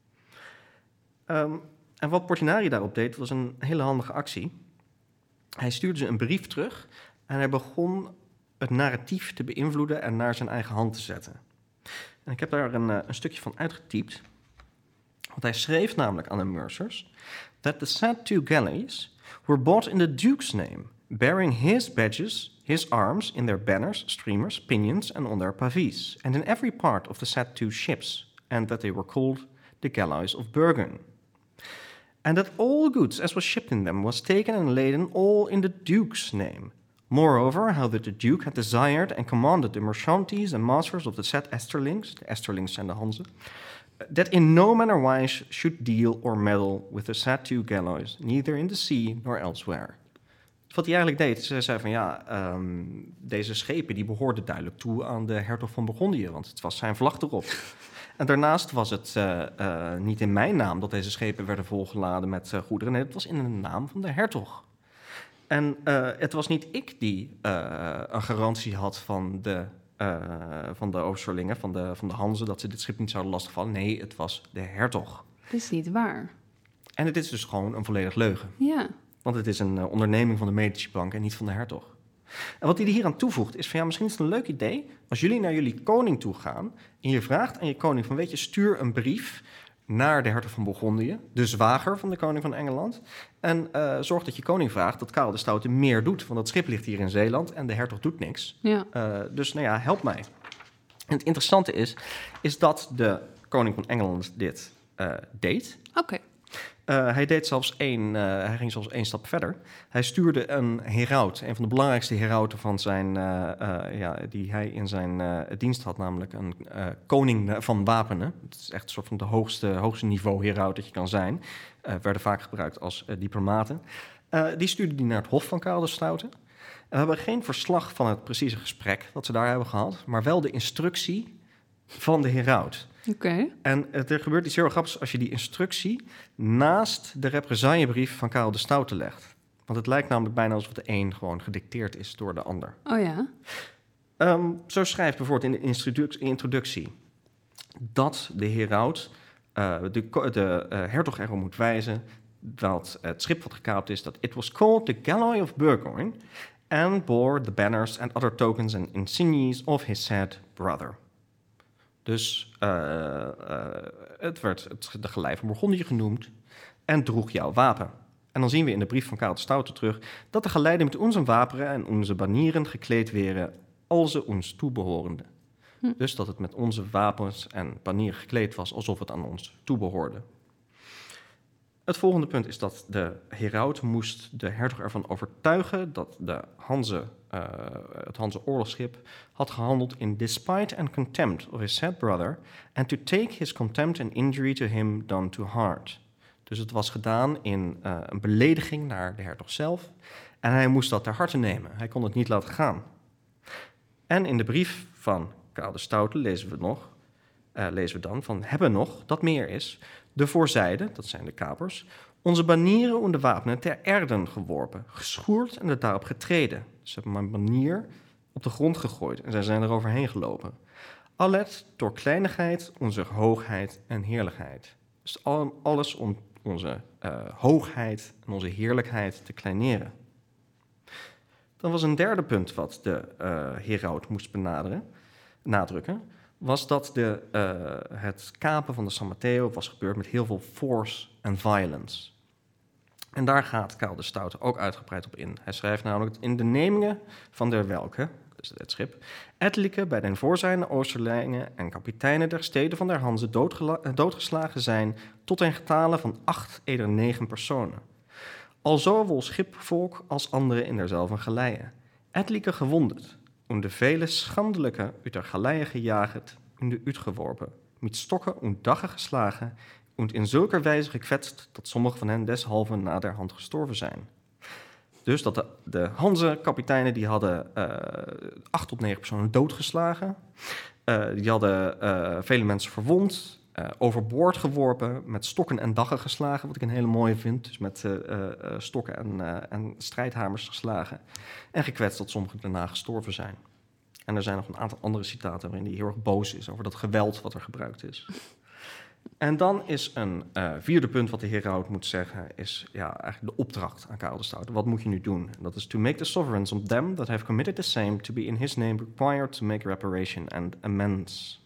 En wat Portinari daarop deed, was een hele handige actie. Hij stuurde ze een brief terug en hij begon het narratief te beïnvloeden... en naar zijn eigen hand te zetten. En ik heb daar een stukje van uitgetypt. Want hij schreef namelijk aan de Mercers... that the said two galleys were bought in the Duke's name... bearing his badges, his arms, in their banners, streamers, pinions, and on their pavies, and in every part of the said two ships, and that they were called the galleys of Bergen. And that all goods as was shipped in them was taken and laden all in the Duke's name. Moreover, how that the Duke had desired and commanded the merchanties and masters of the said Esterlings, the Esterlings and the Hanse, that in no manner wise should deal or meddle with the said two galleys, neither in the sea nor elsewhere. Wat hij eigenlijk deed, ze zei van deze schepen die behoorden duidelijk toe aan de hertog van Bourgondië, want het was zijn vlag erop. En daarnaast was het niet in mijn naam dat deze schepen werden volgeladen met goederen, nee, het was in de naam van de hertog. En het was niet ik die een garantie had van de Oosterlingen, van de Hanze, dat ze dit schip niet zouden lastigvallen. Nee, het was de hertog. Dat is niet waar. En het is dus gewoon een volledig leugen. Ja. Want het is een onderneming van de Medici-bank en niet van de hertog. En wat hij er hier aan toevoegt is van misschien is het een leuk idee... als jullie naar jullie koning toe gaan en je vraagt aan je koning van... stuur een brief naar de hertog van Bourgondië... de zwager van de koning van Engeland... en zorg dat je koning vraagt dat Karel de Stoute meer doet... want dat schip ligt hier in Zeeland en de hertog doet niks. Ja. Dus help mij. En het interessante is dat de koning van Engeland dit deed... Oké. Hij ging zelfs één stap verder. Hij stuurde een heraut, een van de belangrijkste herauten van die hij in zijn dienst had, namelijk een koning van wapenen. Het is echt een soort van de hoogste niveau heraut dat je kan zijn. Werden vaak gebruikt als diplomaten. Die stuurde die naar het hof van Karel de Stoute. En we hebben geen verslag van het precieze gesprek dat ze daar hebben gehad, maar wel de instructie van de heraut. Oké. En er gebeurt iets heel grappigs als je die instructie naast de represaillebrief van Karel de Stoute legt. Want het lijkt namelijk bijna alsof de een gewoon gedicteerd is door de ander. Oh ja. Zo schrijft bijvoorbeeld in de introductie dat de heraut de hertog erop moet wijzen dat het schip wat gekaapt is, dat it was called the Galloy of Burgoyne and bore the banners and other tokens and insignies of his said brother. Dus de Galei van Bourgondië genoemd en droeg jouw wapen. En dan zien we in de brief van Karel de Stoute terug dat de geleide met onze wapenen en onze banieren gekleed weren, alze ons toebehorende. Dus dat het met onze wapens en banieren gekleed was alsof het aan ons toebehoorde. Het volgende punt is dat de heraut moest de hertog ervan overtuigen dat het Hanse oorlogsschip had gehandeld in despite and contempt of his said brother and to take his contempt and injury to him done to heart. Dus het was gedaan in een belediging naar de hertog zelf en hij moest dat ter harte nemen. Hij kon het niet laten gaan. En in de brief van Karel de Stoute lezen we dan van hebben nog, dat meer is, de voorzijde, dat zijn de kapers, onze banieren en de wapenen ter erden geworpen, geschoerd en er daarop getreden. Ze hebben mijn banier op de grond gegooid en zij zijn er overheen gelopen. Allet door kleinigheid, onze hoogheid en heerlijkheid. Dus alles om onze hoogheid en onze heerlijkheid te kleineren. Dan was een derde punt wat de heraut moest nadrukken, was dat het kapen van de San Matteo was gebeurd met heel veel force en violence. En daar gaat Karel de Stoute ook uitgebreid op in. Hij schrijft namelijk in de nemingen van der welke, dus het schip, etelijke bij den voorzijnde Oosterlijnen en kapiteinen der steden van der Hanze doodgeslagen zijn tot een getale van 8 eder 9 personen. Alzo wol schipvolk als anderen in derzelfde galeien. Etelijke gewondet, en de vele schandelijke uit der galeien gejaagd, en de uitgeworpen, met stokken en daggen geslagen, en in zulker wijze gekwetst, dat sommige van hen deshalve naderhand gestorven zijn. Dus dat de Hanze-kapiteinen die hadden 8 tot 9 personen doodgeslagen. Die hadden vele mensen verwond, overboord geworpen, met stokken en daggen geslagen, wat ik een hele mooie vind. Dus met stokken en strijdhamers geslagen. En gekwetst dat sommigen daarna gestorven zijn. En er zijn nog een aantal andere citaten waarin hij heel erg boos is over dat geweld wat er gebruikt is. En dan is een vierde punt wat de heraut moet zeggen, is eigenlijk de opdracht aan Karel de Stoute. Wat moet je nu doen? En dat is to make the sovereigns of them that have committed the same to be in his name required to make reparation and amends.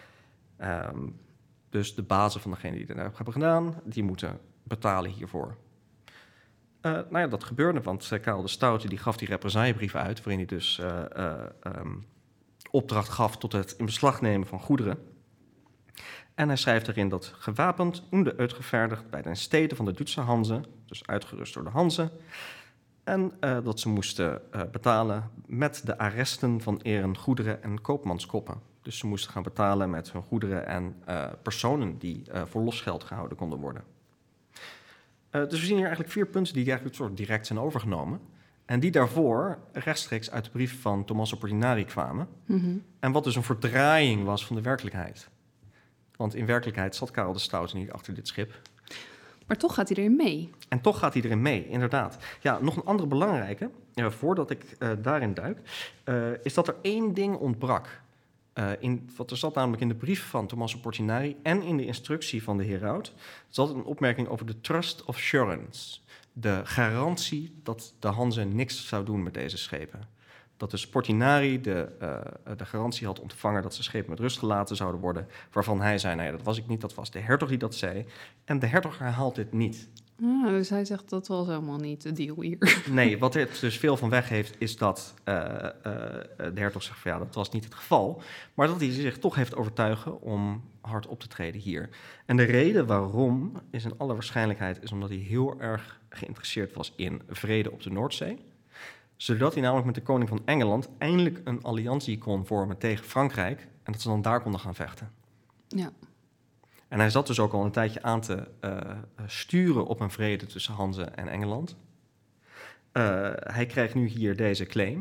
Dus de bazen van degene die dat hebben gedaan, die moeten betalen hiervoor. Dat gebeurde, want Karel de Stoute die gaf die represaillebrief uit, waarin hij dus opdracht gaf tot het in beslag nemen van goederen. En hij schrijft erin dat gewapend en uitgevaardigd bij de steden van de Duitse Hanze, dus uitgerust door de Hanze, en dat ze moesten betalen met de arresten van eren, goederen en koopmanskoppen. Dus ze moesten gaan betalen met hun goederen en personen die voor losgeld gehouden konden worden. Dus we zien hier eigenlijk 4 punten die eigenlijk soort direct zijn overgenomen. En die daarvoor rechtstreeks uit de brief van Tommaso Portinari kwamen. Mm-hmm. En wat dus een verdraaiing was van de werkelijkheid. Want in werkelijkheid zat Karel de Stoute niet achter dit schip. Maar toch gaat hij erin mee. En toch gaat hij erin mee, inderdaad. Ja, nog een andere belangrijke, voordat ik daarin duik, is dat er 1 ding ontbrak. Wat er zat namelijk in de brief van Tommaso Portinari en in de instructie van de heraut, zat een opmerking over de trust of assurance. De garantie dat de Hanze niks zou doen met deze schepen. Dat dus Portinari de garantie had ontvangen dat zijn schepen met rust gelaten zouden worden, waarvan hij zei, nee, dat was ik niet, dat was de hertog die dat zei. En de hertog herhaalt dit niet. Dus hij zegt, dat was helemaal niet de deal hier. Nee, wat het dus veel van weg heeft, is dat de hertog zegt van ja, dat was niet het geval. Maar dat hij zich toch heeft overtuigen om hard op te treden hier. En de reden waarom, is in alle waarschijnlijkheid, is omdat hij heel erg geïnteresseerd was in vrede op de Noordzee. Zodat hij namelijk met de koning van Engeland eindelijk een alliantie kon vormen tegen Frankrijk. En dat ze dan daar konden gaan vechten. Ja. En hij zat dus ook al een tijdje aan te sturen op een vrede tussen Hanze en Engeland. Hij krijgt nu hier deze claim.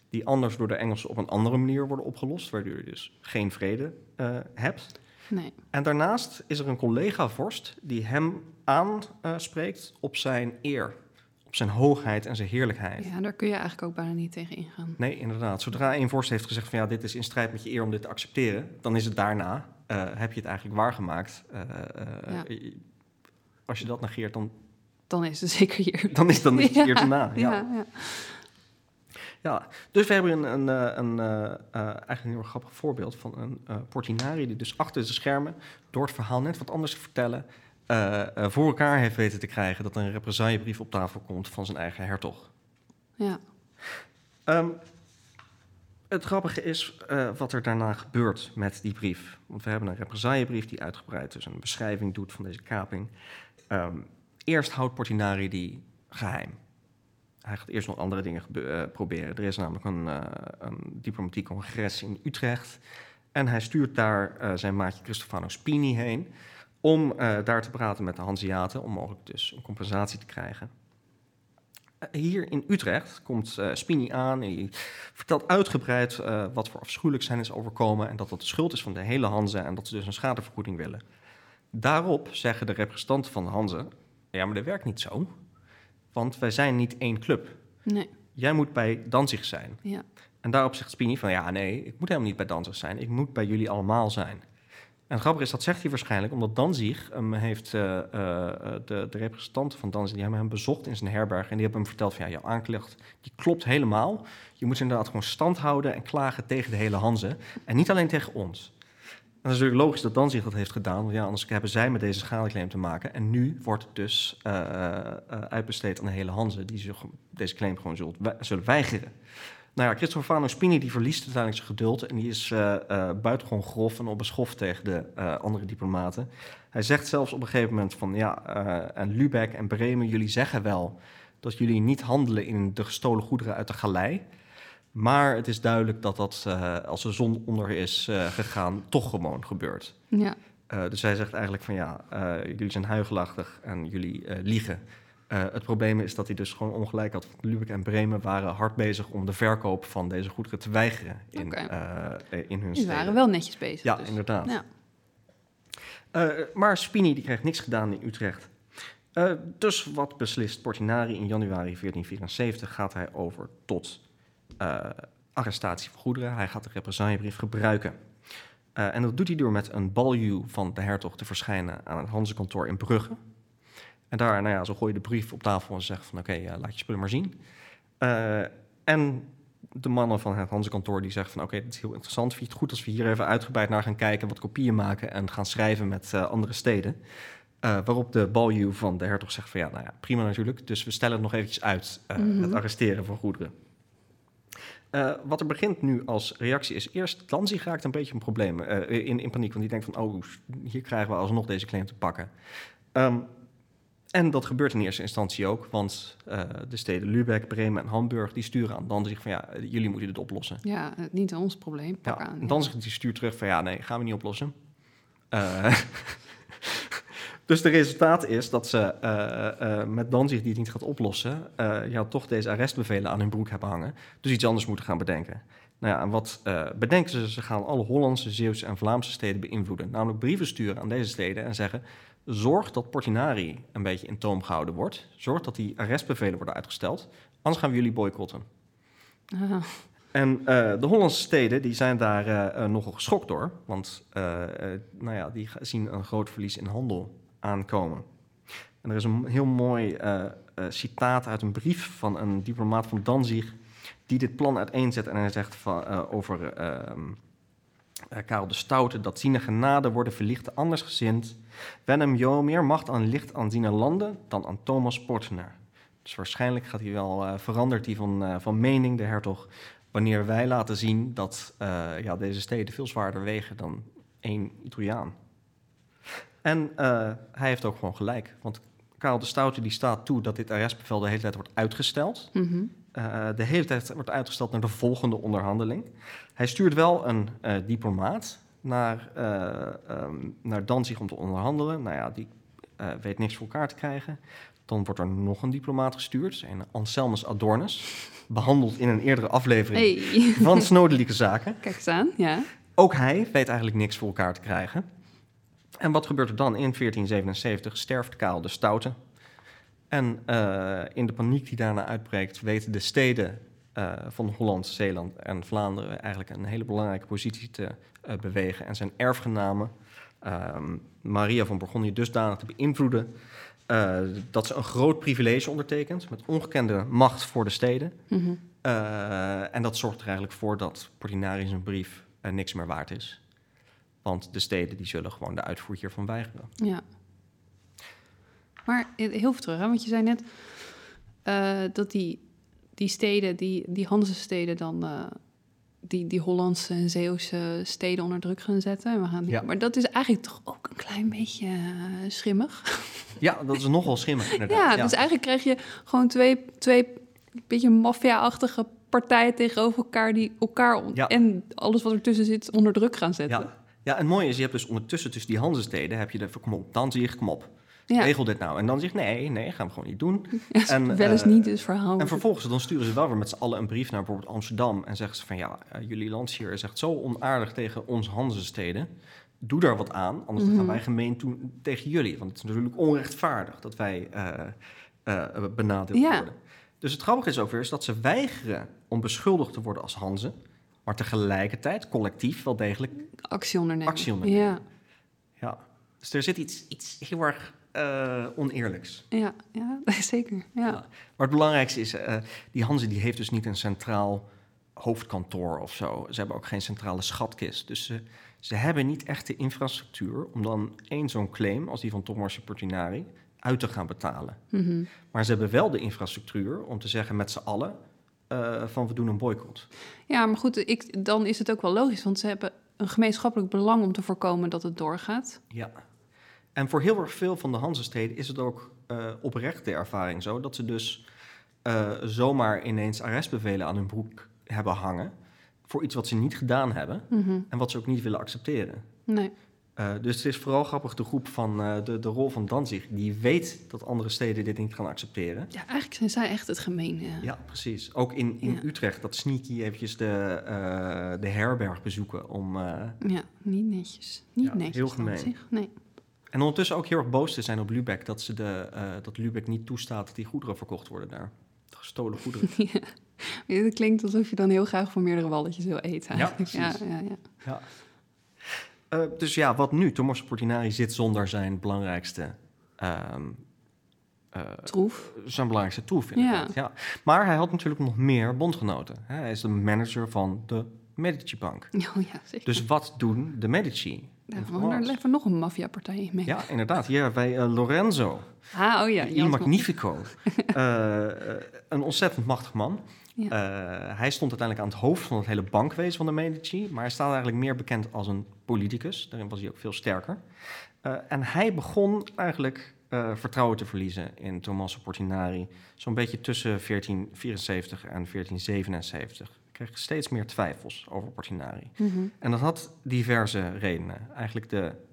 die anders door de Engelsen op een andere manier worden opgelost, waardoor je dus geen vrede hebt. Nee. En daarnaast is er een collega-vorst die hem aanspreekt op zijn eer, op zijn hoogheid en zijn heerlijkheid. Ja, daar kun je eigenlijk ook bijna niet tegen ingaan. Nee, inderdaad. Zodra een vorst heeft gezegd van ja, dit is in strijd met je eer om dit te accepteren, dan is het daarna, heb je het eigenlijk waargemaakt. Als je dat negeert, dan is het zeker hier. Dan is het hier daarna. Ja. Ja, dus we hebben eigenlijk een heel grappig voorbeeld van een Portinari die dus achter de schermen door het verhaal net wat anders te vertellen voor elkaar heeft weten te krijgen dat er een represaillebrief op tafel komt van zijn eigen hertog. Ja. Het grappige is wat er daarna gebeurt met die brief. Want we hebben een represaillebrief die uitgebreid dus een beschrijving doet van deze kaping. Eerst houdt Portinari die geheim. Hij gaat eerst nog andere dingen proberen. Er is namelijk een diplomatiek congres in Utrecht. En hij stuurt daar zijn maatje Cristofano Spini heen om daar te praten met de Hanzeaten, om mogelijk dus een compensatie te krijgen. Hier in Utrecht komt Spini aan en hij vertelt uitgebreid wat voor afschuwelijk zijn is overkomen en dat dat de schuld is van de hele Hanze en dat ze dus een schadevergoeding willen. Daarop zeggen de representanten van de Hanze, ja, maar dat werkt niet zo, want wij zijn niet één club. Nee. Jij moet bij Danzig zijn. Ja. En daarop zegt Spini van, ja, nee, ik moet helemaal niet bij Danzig zijn, ik moet bij jullie allemaal zijn. En het grappige is, dat zegt hij waarschijnlijk omdat Danzig heeft de representanten van Danzig, die hebben hem bezocht in zijn herberg en die hebben hem verteld van, ja, jouw aanklacht, die klopt helemaal. Je moet inderdaad gewoon stand houden en klagen tegen de hele Hanze en niet alleen tegen ons. En dat is natuurlijk logisch dat Danzig dat heeft gedaan, want ja, anders hebben zij met deze schadeclaim te maken. En nu wordt het dus uitbesteed aan de hele Hanze, die deze claim gewoon zullen weigeren. Nou ja, Cristofano Spini die verliest uiteindelijk zijn geduld en die is buitengewoon grof en onbeschoft tegen de andere diplomaten. Hij zegt zelfs op een gegeven moment van ja, en Lübeck en Bremen, jullie zeggen wel dat jullie niet handelen in de gestolen goederen uit de galei. Maar het is duidelijk dat dat als de zon onder is gegaan toch gewoon gebeurt. Ja. Dus hij zegt eigenlijk van ja, jullie zijn huigelachtig en jullie liegen. Het probleem is dat hij dus gewoon ongelijk had. Lübeck en Bremen waren hard bezig om de verkoop van deze goederen te weigeren in hun steden. Die waren wel netjes bezig. Ja, dus. inderdaad. Ja. Maar Spini die kreeg niks gedaan in Utrecht. Dus wat beslist Portinari in januari 1474? Gaat hij over tot arrestatie van goederen. Hij gaat de represaillebrief gebruiken. En dat doet hij door met een baljuw van de hertog te verschijnen aan het Hanzekantoor in Brugge. En daar, nou ja, zo gooi je de brief op tafel en zegt van oké, laat je spullen maar zien. En de mannen van het Hanzekantoor die zeggen van oké, dit is heel interessant. Vind je het goed als we hier even uitgebreid naar gaan kijken, wat kopieën maken en gaan schrijven met andere steden? Waarop de baljuw van de hertog zegt van ja, nou ja, prima natuurlijk. Dus we stellen het nog eventjes uit, het arresteren van goederen. Wat er begint nu als reactie is eerst, Danzig raakt een beetje een probleem in paniek. Want die denkt van oh, hier krijgen we alsnog deze claim te pakken. En dat gebeurt in eerste instantie ook, want de steden Lübeck, Bremen en Hamburg die sturen aan Danzig van ja, jullie moeten dit oplossen. Ja, niet ons probleem. Pak ja, aan. Ja. Danzig die stuurt terug van ja, nee, gaan we niet oplossen. Dus de resultaat is dat ze met Danzig die het niet gaat oplossen, toch deze arrestbevelen aan hun broek hebben hangen. Dus iets anders moeten gaan bedenken. Nou ja, en wat bedenken ze? Ze gaan alle Hollandse, Zeeuwse en Vlaamse steden beïnvloeden. Namelijk brieven sturen aan deze steden en zeggen, zorg dat Portinari een beetje in toom gehouden wordt. Zorg dat die arrestbevelen worden uitgesteld. Anders gaan we jullie boycotten. En de Hollandse steden die zijn daar nogal geschokt door. Want die zien een groot verlies in handel aankomen. En er is een heel mooi citaat uit een brief van een diplomaat van Danzig die dit plan uiteenzet. En hij zegt over Karel de Stoute, dat ziene genade worden verlichte andersgezind. Wen hem jo meer macht aan licht aan ziene landen dan aan Thomas Portener. Dus waarschijnlijk gaat hij wel verandert hij van mening, de hertog, wanneer wij laten zien dat deze steden veel zwaarder wegen dan één Italiaan. En hij heeft ook gewoon gelijk, want Karel de Stoute die staat toe dat dit arrestbevel de hele tijd wordt uitgesteld. Mm-hmm. De hele tijd wordt uitgesteld naar de volgende onderhandeling. Hij stuurt wel een diplomaat naar Danzig om te onderhandelen. Nou ja, die weet niks voor elkaar te krijgen. Dan wordt er nog een diplomaat gestuurd, een Anselmus Adornus, behandeld in een eerdere aflevering van Snodelijke Zaken. Kijk eens aan, ja. Ook hij weet eigenlijk niks voor elkaar te krijgen. En wat gebeurt er dan? In 1477 sterft Karel de Stoute. En in de paniek die daarna uitbreekt, weten de steden van Holland, Zeeland en Vlaanderen eigenlijk een hele belangrijke positie te bewegen. En zijn erfgenamen, Maria van Bourgondië, dusdanig te beïnvloeden dat ze een groot privilege ondertekent met ongekende macht voor de steden. Mm-hmm. En dat zorgt er eigenlijk voor dat Portinari zijn brief niks meer waard is. Want de steden die zullen gewoon de uitvoer hiervan weigeren. Ja. Maar heel veel terug, hè? Want je zei net dat die steden, die Hanzesteden dan die Hollandse en Zeeuwse steden onder druk gaan zetten. En we gaan Maar dat is eigenlijk toch ook een klein beetje schimmig. Ja, dat is nogal schimmig inderdaad. Ja, dus eigenlijk krijg je gewoon twee beetje maffia-achtige partijen tegenover elkaar die elkaar en alles wat ertussen zit onder druk gaan zetten. Ja, en het mooie is, je hebt dus ondertussen tussen die Hanzesteden heb je de kom op, Danzig, kom op. Ja. Regel dit nou. En dan zegt nee, gaan we gewoon niet doen. Ja, en wel eens niet is verhaal. En vervolgens dan sturen ze wel weer met z'n allen een brief naar bijvoorbeeld Amsterdam en zeggen ze van jullie landsheer is echt zo onaardig tegen ons Hanzesteden. Doe daar wat aan, anders gaan wij gemeen doen tegen jullie. Want het is natuurlijk onrechtvaardig dat wij benadeeld worden. Dus het grappige is ook weer dat ze weigeren om beschuldigd te worden als Hanze, maar tegelijkertijd collectief wel degelijk actie ondernemen. Ja. Dus er zit iets heel erg oneerlijks. Ja, zeker. Ja. Maar het belangrijkste is, die Hanze die heeft dus niet een centraal hoofdkantoor of zo. Ze hebben ook geen centrale schatkist. Dus ze hebben niet echt de infrastructuur om dan zo'n claim als die van Tommaso Portinari uit te gaan betalen. Mm-hmm. Maar ze hebben wel de infrastructuur om te zeggen met z'n allen van we doen een boycott. Ja, maar goed, dan is het ook wel logisch, want ze hebben een gemeenschappelijk belang om te voorkomen dat het doorgaat. Ja. En voor heel erg veel van de Hanzesteden is het ook oprecht de ervaring zo dat ze dus zomaar ineens arrestbevelen aan hun broek hebben hangen voor iets wat ze niet gedaan hebben en wat ze ook niet willen accepteren. Nee. Dus het is vooral grappig de groep van de rol van Danzig, die weet dat andere steden dit niet gaan accepteren. Ja, eigenlijk zijn zij echt het gemeen. Ja, precies. Ook in Utrecht, dat sneaky eventjes de herberg bezoeken om... niet netjes. Niet netjes. Heel gemeen. Nee. En ondertussen ook heel erg boos te zijn op Lübeck dat Lübeck niet toestaat dat die goederen verkocht worden daar. Gestolen goederen. Ja. Het klinkt alsof je dan heel graag van meerdere walletjes wil eten. Ja, precies. Ja. Dus wat nu? Tommaso Portinari zit zonder zijn belangrijkste... troef. Zijn belangrijkste troef, inderdaad. Ja. Maar hij had natuurlijk nog meer bondgenoten. Hij is de manager van de Medici-bank. Oh ja, zeker. Dus wat doen de Medici? Daar leggen nog een maffiapartij in mee. Ja, inderdaad. Hier hebben wij Lorenzo. Il Magnifico. Een ontzettend machtig man. Ja. Hij stond uiteindelijk aan het hoofd van het hele bankwezen van de Medici, maar hij staat eigenlijk meer bekend als een politicus. Daarin was hij ook veel sterker. En hij begon eigenlijk vertrouwen te verliezen in Tommaso Portinari, zo'n beetje tussen 1474 en 1477. Hij kreeg steeds meer twijfels over Portinari. Mm-hmm. En dat had diverse redenen. Eigenlijk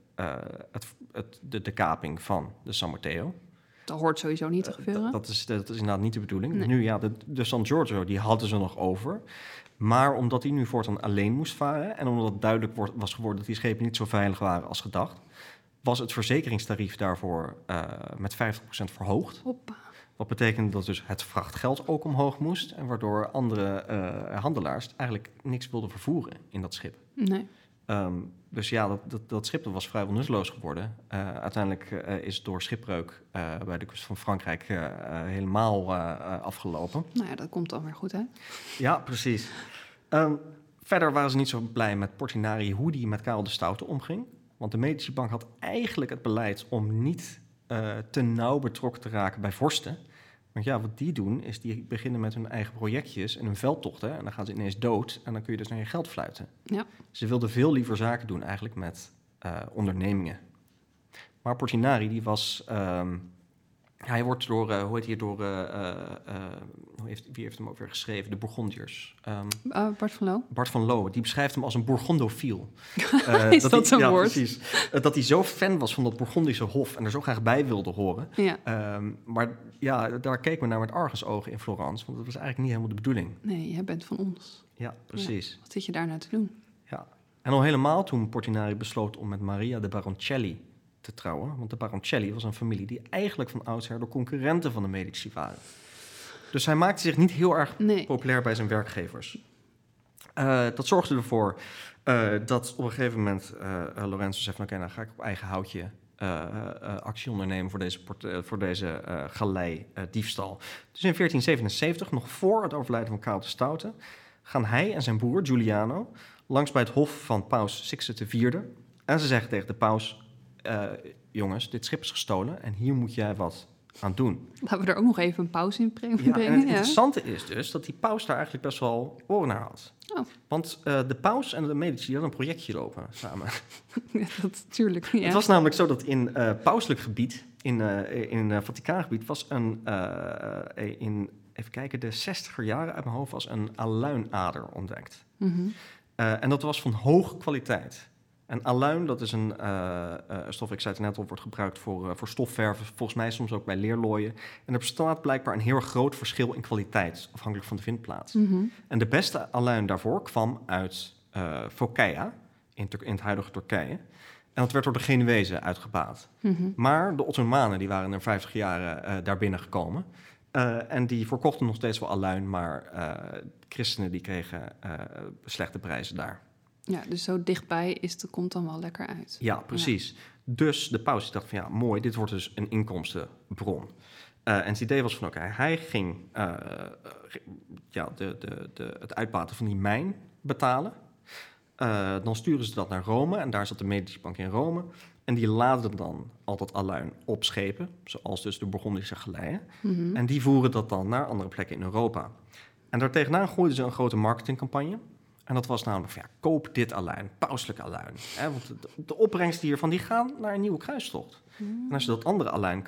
de kaping van de San Matteo. Dat hoort sowieso niet te gebeuren. Dat is inderdaad niet de bedoeling. Nee. Nu, de San Giorgio, die hadden ze nog over. Maar omdat hij nu voortaan alleen moest varen en omdat het duidelijk was geworden dat die schepen niet zo veilig waren als gedacht, was het verzekeringstarief daarvoor met 50% verhoogd. Hoppa. Wat betekende dat dus het vrachtgeld ook omhoog moest en waardoor andere handelaars eigenlijk niks wilden vervoeren in dat schip. Nee. Dus dat schip was vrijwel nutteloos geworden. Uiteindelijk is het door schipbreuk bij de kust van Frankrijk helemaal afgelopen. Nou ja, dat komt dan weer goed, hè? Ja, precies. Verder waren ze niet zo blij met Portinari hoe die met Karel de Stoute omging. Want de Medici-bank had eigenlijk het beleid om niet te nauw betrokken te raken bij vorsten. Want wat die doen, is die beginnen met hun eigen projectjes en hun veldtochten. En dan gaan ze ineens dood en dan kun je dus naar je geld fluiten. Ja. Ze wilden veel liever zaken doen eigenlijk met ondernemingen. Maar Portinari, die was... hij wordt door wie heeft hem ook weer geschreven? De Bourgondiërs. Bart van Loo. Bart van Loo, die beschrijft hem als een Bourgondofiel. Is dat zo'n woord? Precies. Dat hij zo fan was van dat Bourgondische hof en er zo graag bij wilde horen. Ja. Maar ja, daar keek men naar met argusogen in Florence, want dat was eigenlijk niet helemaal de bedoeling. Nee, jij bent van ons. Ja, precies. Ja, wat zit je daar nou te doen? Ja. En al helemaal toen Portinari besloot om met Maria de Baroncelli te trouwen. Want de Baroncelli was een familie die eigenlijk van oudsher de concurrenten van de Medici waren. Dus hij maakte zich niet heel erg populair bij zijn werkgevers. Dat zorgde ervoor dat op een gegeven moment Lorenzo zei van... oké, nou ga ik op eigen houtje actie ondernemen voor deze galei-diefstal. Dus in 1477, nog voor het overlijden van Karel de Stoute... gaan hij en zijn broer Giuliano langs bij het hof van paus Sixtus IV. En ze zeggen tegen de paus... jongens, dit schip is gestolen en hier moet jij wat aan doen. Laten we er ook nog even een pauze in brengen. Ja, en het interessante is dus dat die paus daar eigenlijk best wel oren naar had. Oh. Want de paus en de Medici hadden een projectje lopen samen. Ja, dat natuurlijk. Ja. Het was namelijk zo dat in pauselijk gebied, in Vaticaangebied, was even kijken, de 60er jaren uit mijn hoofd was een aluinader ontdekt. Mm-hmm. En dat was van hoge kwaliteit. En aluin, dat is een stof, ik zei het net al, wordt gebruikt voor stofverven. Volgens mij soms ook bij leerlooien. En er bestaat blijkbaar een heel groot verschil in kwaliteit, afhankelijk van de vindplaats. Mm-hmm. En de beste aluin daarvoor kwam uit Phocaea, in het huidige Turkije. En dat werd door de Genuezen uitgebaat. Mm-hmm. Maar de Ottomanen die waren in 50 jaren daar binnengekomen. En die verkochten nog steeds wel aluin, maar christenen die kregen slechte prijzen daar. Ja, dus zo dichtbij komt dan wel lekker uit. Ja, precies. Ja. Dus de paus dacht van ja, mooi, dit wordt dus een inkomstenbron. En het idee was van oké, hij ging het uitbaten van die mijn betalen. Dan sturen ze dat naar Rome en daar zat de Medici-bank in Rome. En die laden dan al dat aluin op schepen, zoals dus de Bourgondische galeien. Mm-hmm. En die voeren dat dan naar andere plekken in Europa. En daar tegenaan gooiden ze een grote marketingcampagne. En dat was namelijk van, ja, koop dit aluin, pauselijk aluin. Hè, want de opbrengsten hiervan, die gaan naar een nieuwe kruistocht. En als je dat andere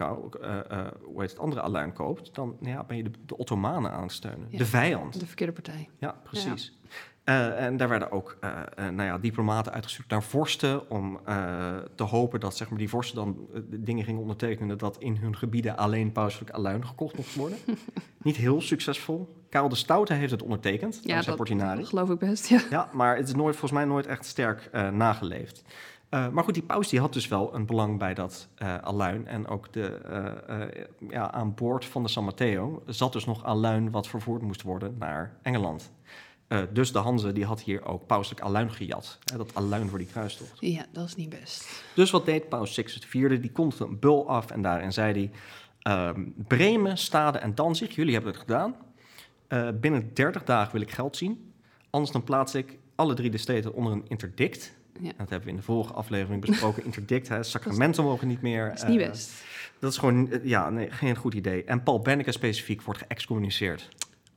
aluin koopt, dan ben je de Ottomanen aan het steunen. Ja, de vijand. De verkeerde partij. Ja, precies. Ja. En daar werden ook diplomaten uitgestuurd naar vorsten om te hopen dat zeg maar, die vorsten dan dingen gingen ondertekenen dat in hun gebieden alleen pauselijk aluin gekocht mocht worden. Niet heel succesvol. Karel de Stoute heeft het ondertekend, dat Portinari. Geloof ik best, ja. Ja, maar het is volgens mij nooit echt sterk nageleefd. Maar goed, die paus die had dus wel een belang bij dat aluin. En ook aan boord van de San Matteo zat dus nog aluin wat vervoerd moest worden naar Engeland. Dus de Hanze die had hier ook pauselijk aluin gejat. Dat aluin voor die kruistocht. Ja, dat is niet best. Dus wat deed paus Sixtus IV? Die kondigde een bul af en daarin zei hij... Bremen, Stade en Danzig, jullie hebben het gedaan. Binnen 30 dagen wil ik geld zien. Anders dan plaats ik alle 3 de steden onder een interdict. Ja. Dat hebben we in de vorige aflevering besproken. Interdict, sacramenten mogen niet meer. Dat is niet best. Dat is gewoon geen goed idee. En Paul Benneke specifiek wordt geëxcommuniceerd.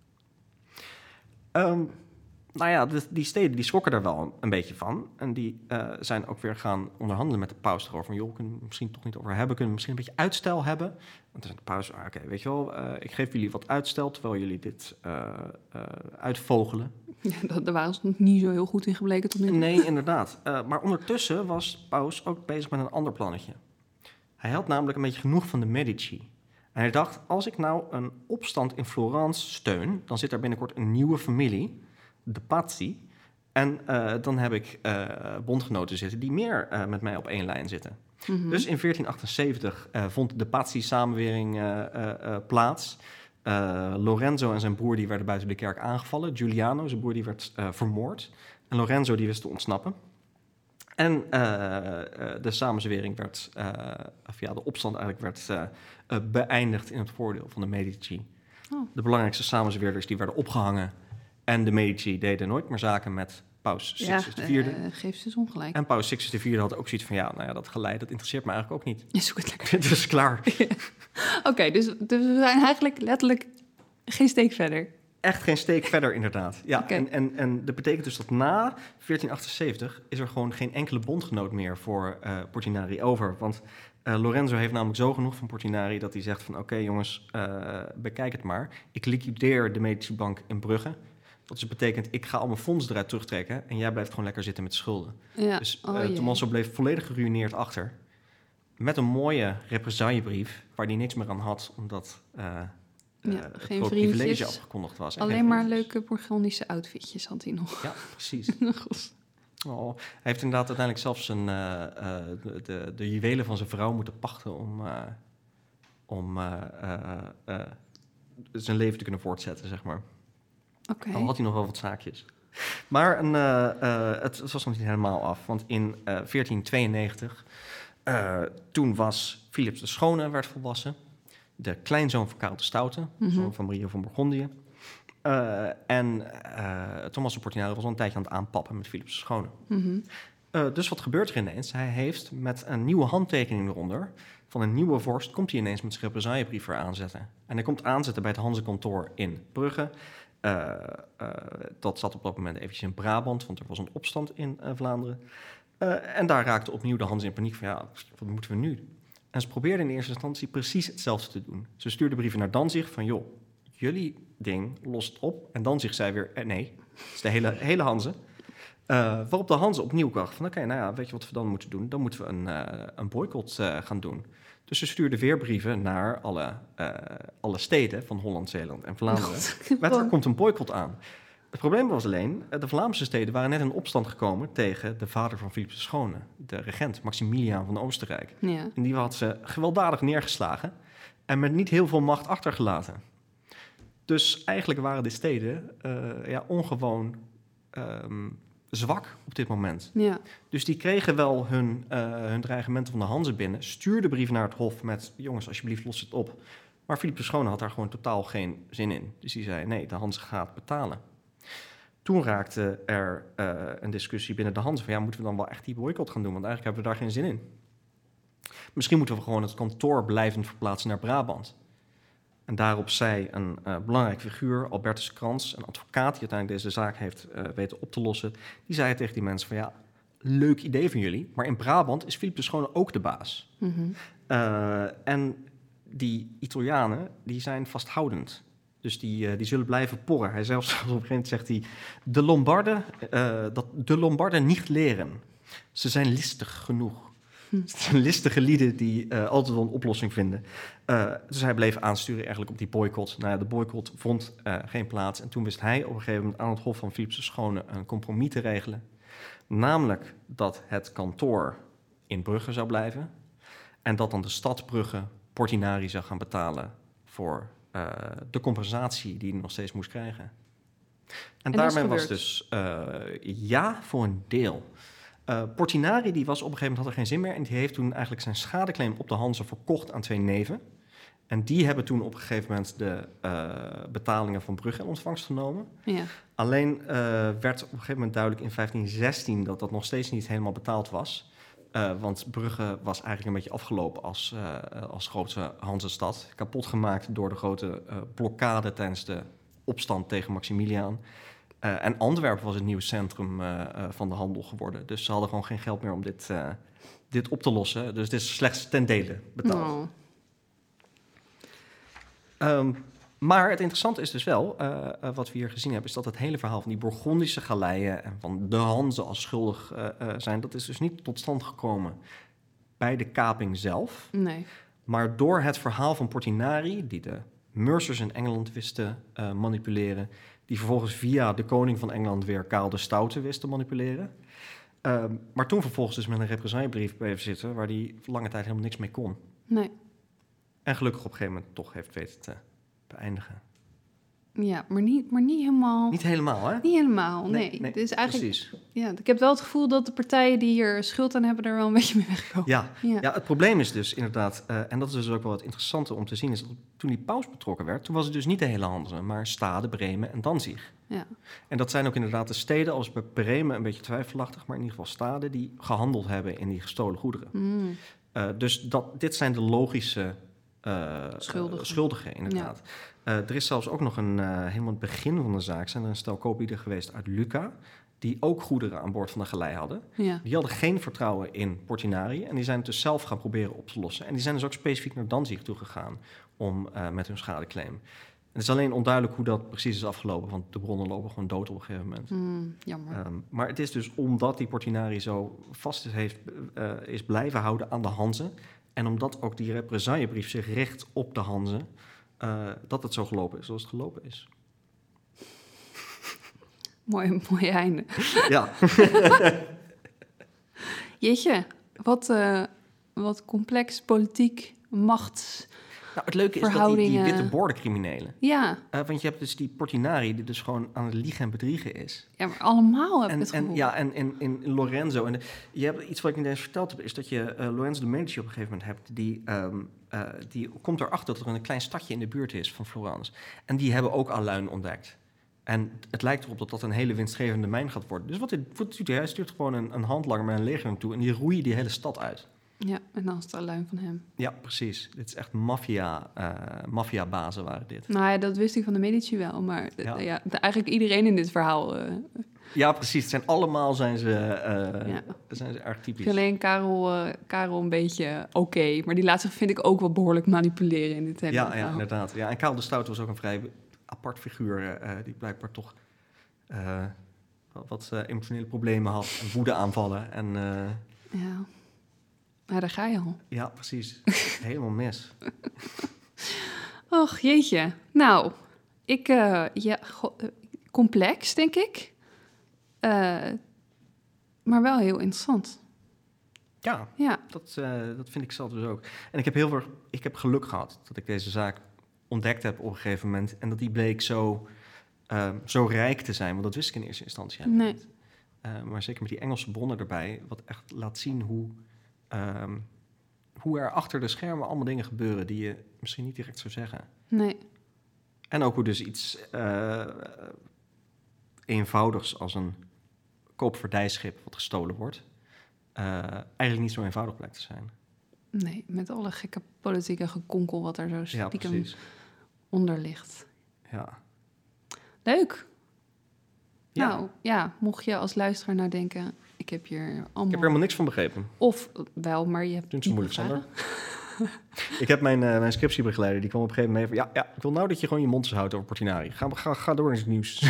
Die steden die schrokken daar wel een beetje van. En die zijn ook weer gaan onderhandelen met de paus erover. Van, joh, kunnen we het misschien toch niet over hebben? Kunnen we misschien een beetje uitstel hebben? Want dan zei de paus, oké, weet je wel, ik geef jullie wat uitstel terwijl jullie dit uitvogelen. Ja, daar waren ze nog niet zo heel goed in gebleken tot nu toe. Nee, inderdaad. Maar ondertussen was paus ook bezig met een ander plannetje. Hij had namelijk een beetje genoeg van de Medici. En hij dacht, als ik nou een opstand in Florence steun, dan zit er binnenkort een nieuwe familie, de Pazzi. En dan heb ik bondgenoten zitten die meer met mij op één lijn zitten. Mm-hmm. Dus in 1478 vond de Pazzi-samenwering plaats. Lorenzo en zijn broer die werden buiten de kerk aangevallen. Giuliano, zijn broer, die werd vermoord. En Lorenzo die wist te ontsnappen. En de samenzwering werd, de opstand eigenlijk werd beëindigd in het voordeel van de Medici. Oh. De belangrijkste samenzweerders die werden opgehangen. En de Medici deden nooit meer zaken met paus Sixtus IV. Geeft ze ongelijk. En paus Sixtus IV had ook zoiets van, dat geleid, dat interesseert me eigenlijk ook niet. Je zoekt het lekker. Het is klaar. Oké, dus we zijn eigenlijk letterlijk geen steek verder. Echt geen steek verder, inderdaad. Ja, okay. En dat betekent dus dat na 1478 is er gewoon geen enkele bondgenoot meer voor Portinari over. Want Lorenzo heeft namelijk zo genoeg van Portinari dat hij zegt van oké, jongens, bekijk het maar. Ik liquideer de Medici Bank in Brugge. Dat dus betekent, ik ga al mijn fonds eruit terugtrekken en jij blijft gewoon lekker zitten met schulden. Ja. Dus Tommaso bleef volledig geruïneerd achter. Met een mooie represaillebrief waar hij niks meer aan had, omdat geen privilege afgekondigd was. Alleen maar leuke Bourgondische outfitjes had hij nog. Ja, precies. Hij heeft inderdaad uiteindelijk zelfs de juwelen van zijn vrouw moeten pachten om zijn leven te kunnen voortzetten, zeg maar. Okay. Al had hij nog wel wat zaakjes. Maar het was nog niet helemaal af, want in 1492, toen was Philips de Schone werd volwassen, de kleinzoon van Karel de Stoute, zoon van Maria van Bourgondië. Tommaso Portinari was al een tijdje aan het aanpappen met Philips de Schone. Dus wat gebeurt er ineens? Hij heeft met een nieuwe handtekening eronder van een nieuwe vorst, komt hij ineens met zijn represaillebrief weer aanzetten. En hij komt aanzetten bij het Hanzekantoor in Brugge. Dat zat op dat moment eventjes in Brabant, want er was een opstand in Vlaanderen. En daar raakte opnieuw de Hanze in paniek van, ja, wat moeten we nu? En ze probeerden in eerste instantie precies hetzelfde te doen. Ze stuurden brieven naar Danzig van, joh, jullie ding lost op. En Danzig zei weer, nee, het is de hele Hanze. Waarop de Hanze opnieuw dacht van, oké, nou ja, weet je wat we dan moeten doen? Dan moeten we een boycott gaan doen. Dus ze stuurden weer brieven naar alle steden van Holland, Zeeland en Vlaanderen. Met er komt een boycott aan. Het probleem was alleen, de Vlaamse steden waren net in opstand gekomen tegen de vader van Philips de Schone, de regent Maximiliaan van Oostenrijk. Ja. En die had ze gewelddadig neergeslagen en met niet heel veel macht achtergelaten. Dus eigenlijk waren de steden ongewoon zwak op dit moment. Ja. Dus die kregen wel hun dreigementen van de Hanze binnen, stuurden brieven naar het hof met, jongens, alsjeblieft los het op. Maar Philips de Schone had daar gewoon totaal geen zin in. Dus die zei, nee, de Hanze gaat betalen. Toen raakte er een discussie binnen de Hanze van, ja, moeten we dan wel echt die boycott gaan doen? Want eigenlijk hebben we daar geen zin in. Misschien moeten we gewoon het kantoor blijvend verplaatsen naar Brabant. En daarop zei een belangrijk figuur, Albertus Krans, een advocaat die uiteindelijk deze zaak heeft weten op te lossen, die zei tegen die mensen van, ja, leuk idee van jullie, maar in Brabant is Philips de Schone ook de baas. En die Italianen, die zijn vasthoudend. Dus die zullen blijven porren. Hij zelfs op een gegeven moment zegt hij, de Lombarden niet leren. Ze zijn listig genoeg. Het zijn listige lieden die altijd wel een oplossing vinden. Dus hij bleef aansturen eigenlijk op die boycott. Nou ja, de boycott vond geen plaats. En toen wist hij op een gegeven moment aan het hof van Philips de Schone een compromis te regelen. Namelijk dat het kantoor in Brugge zou blijven. En dat dan de stad Brugge Portinari zou gaan betalen voor de compensatie die hij nog steeds moest krijgen. En daarmee was dus voor een deel. Portinari die was op een gegeven moment had er geen zin meer en die heeft toen eigenlijk zijn schadeclaim op de Hanze verkocht aan 2 neven. En die hebben toen op een gegeven moment de betalingen van Brugge in ontvangst genomen. Ja. Alleen werd op een gegeven moment duidelijk in 1516 dat dat nog steeds niet helemaal betaald was. Want Brugge was eigenlijk een beetje afgelopen als grootste Hanzestad. Kapot gemaakt door de grote blokkade tijdens de opstand tegen Maximiliaan. En Antwerpen was het nieuwe centrum van de handel geworden. Dus ze hadden gewoon geen geld meer om dit op te lossen. Dus het is slechts ten dele betaald. Maar het interessante is dus wel, wat we hier gezien hebben, is dat het hele verhaal van die Bourgondische galeien en van de Hanze als schuldig zijn, dat is dus niet tot stand gekomen bij de kaping zelf. Nee. Maar door het verhaal van Portinari, die de Mercers in Engeland wist te manipuleren, die vervolgens via de koning van Engeland weer Karel de Stoute wist te manipuleren. Maar toen vervolgens dus met een represaillebrief bleef zitten, waar hij lange tijd helemaal niks mee kon. Nee. En gelukkig op een gegeven moment toch heeft weten te beëindigen. Ja, maar niet helemaal. Niet helemaal, hè? Niet helemaal, nee. Dus eigenlijk, precies. Ja, ik heb wel het gevoel dat de partijen die hier schuld aan hebben, er wel een beetje mee wegkomen. Ja, het probleem is dus inderdaad, en dat is dus ook wel het interessante om te zien, is dat toen die paus betrokken werd, toen was het dus niet de hele Hanze, maar Stade, Bremen en Danzig. Ja. En dat zijn ook inderdaad de steden, als bij Bremen een beetje twijfelachtig, maar in ieder geval Stade, die gehandeld hebben in die gestolen goederen. Dus dit zijn de logische schuldigen, inderdaad. Ja. Er is zelfs ook nog helemaal het begin van de zaak... zijn er een stel kooplieden geweest uit Lucca... die ook goederen aan boord van de galei hadden. Ja. Die hadden geen vertrouwen in Portinari... en die zijn het dus zelf gaan proberen op te lossen. En die zijn dus ook specifiek naar Danzig toe gegaan... om met hun schadeclaim. Het is alleen onduidelijk hoe dat precies is afgelopen... want de bronnen lopen gewoon dood op een gegeven moment. Jammer. Maar het is dus omdat die Portinari zo vast is blijven houden aan de Hanze... en omdat ook die represaillebrief zich richt op de Hanze... dat het zo gelopen is zoals het gelopen is. Mooi einde. Ja. Jeetje, wat complex politiek machts... Nou, het leuke is dat die witte bordencriminelen... Ja. Want je hebt dus die Portinari die dus gewoon aan het liegen en bedriegen is. Ja, maar allemaal heb ik het gevoel. En in Lorenzo... En je hebt iets wat ik niet eens verteld heb... is dat je Lorenzo de Medici op een gegeven moment hebt... die komt erachter dat er een klein stadje in de buurt is van Florence. En die hebben ook aluin ontdekt. En het lijkt erop dat dat een hele winstgevende mijn gaat worden. Dus wat doet hij? Hij stuurt gewoon een handlanger met een leger naartoe... en die roeien die hele stad uit. Ja, en dan is het aluin van hem. Ja, precies. Dit is echt maffia-bazen waren dit. Nou ja, dat wist ik van de Medici wel. Maar eigenlijk iedereen in dit verhaal... Ja, precies. Zijn ze erg typisch. Alleen Karel een beetje oké. Maar die laat zich, vind ik, ook wel behoorlijk manipuleren in dit hele verhaal. Ja, inderdaad. Ja, en Karel de Stoute was ook een vrij apart figuur... die blijkbaar toch wat emotionele problemen had. En woedeaanvallen. En, Ja, daar ga je al. Ja, precies. Helemaal mis. Och, jeetje. Nou, complex, denk ik. Maar wel heel interessant. Ja. Dat vind ik zelf dus ook. En ik heb geluk gehad dat ik deze zaak ontdekt heb op een gegeven moment. En dat die bleek zo rijk te zijn. Want dat wist ik in eerste instantie helemaal niet. Maar zeker met die Engelse bronnen erbij. Wat echt laat zien hoe er achter de schermen allemaal dingen gebeuren... die je misschien niet direct zou zeggen. Nee. En ook hoe dus iets eenvoudigs als een koopvaardijschip... wat gestolen wordt... eigenlijk niet zo eenvoudig blijkt te zijn. Nee, met alle gekke politieke gekonkel... wat er zo stiekem onder ligt. Ja. Leuk. Ja. Nou, ja, mocht je als luisteraar nou denken... Ik heb er helemaal niks van begrepen. Of wel, maar je hebt... Toen zo moeilijk, Sander. Ik heb mijn scriptiebegeleider, die kwam op een gegeven moment mee van... Ja, ik wil nou dat je gewoon je mond eens houdt over Portinari. Ga door in het nieuws.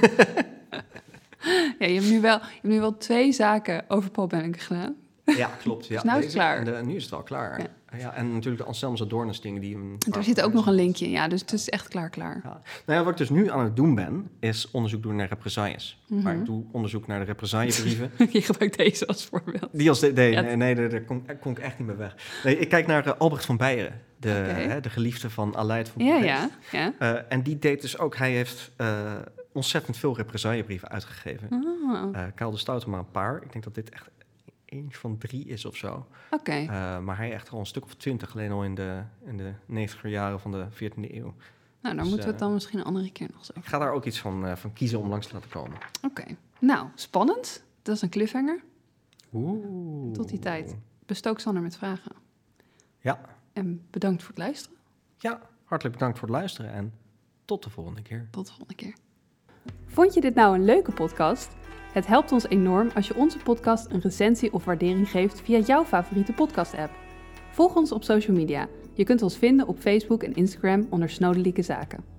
Ja, je hebt nu wel 2 zaken over Paul Benneke gedaan. Ja, klopt. Ja. Dus nou is het klaar. Nu is het wel klaar. Ja, en natuurlijk de Anselmo Adornes dingen die... En daar zit ook nog een linkje in, ja. Dus het is echt klaar. Ja. Nou ja, wat ik dus nu aan het doen ben, is onderzoek doen naar represailles. Mm-hmm. Maar ik doe onderzoek naar de represaillebrieven. Je gebruikt deze als voorbeeld. Daar kon ik echt niet meer weg. Nee, ik kijk naar Albrecht van Beieren, de geliefde van Aleid van Utrecht. Ja. En die deed dus ook... Hij heeft ontzettend veel represaillebrieven uitgegeven. Karel de Stoute maar een paar. Ik denk dat dit echt... 1 van 3 is of zo. Oké. Maar hij echt al een stuk of 20, alleen al in de 90er jaren van de 14e eeuw. Nou, dan moeten we het dan misschien een andere keer nog zo. Ik ga daar ook iets van kiezen om langs te laten komen. Oké. Nou, spannend. Dat is een cliffhanger. Oeh. Tot die tijd. Bestook Sander met vragen. Ja. En bedankt voor het luisteren. Ja, hartelijk bedankt voor het luisteren en tot de volgende keer. Vond je dit nou een leuke podcast? Het helpt ons enorm als je onze podcast een recensie of waardering geeft via jouw favoriete podcast-app. Volg ons op social media. Je kunt ons vinden op Facebook en Instagram onder Snodelijke Zaken.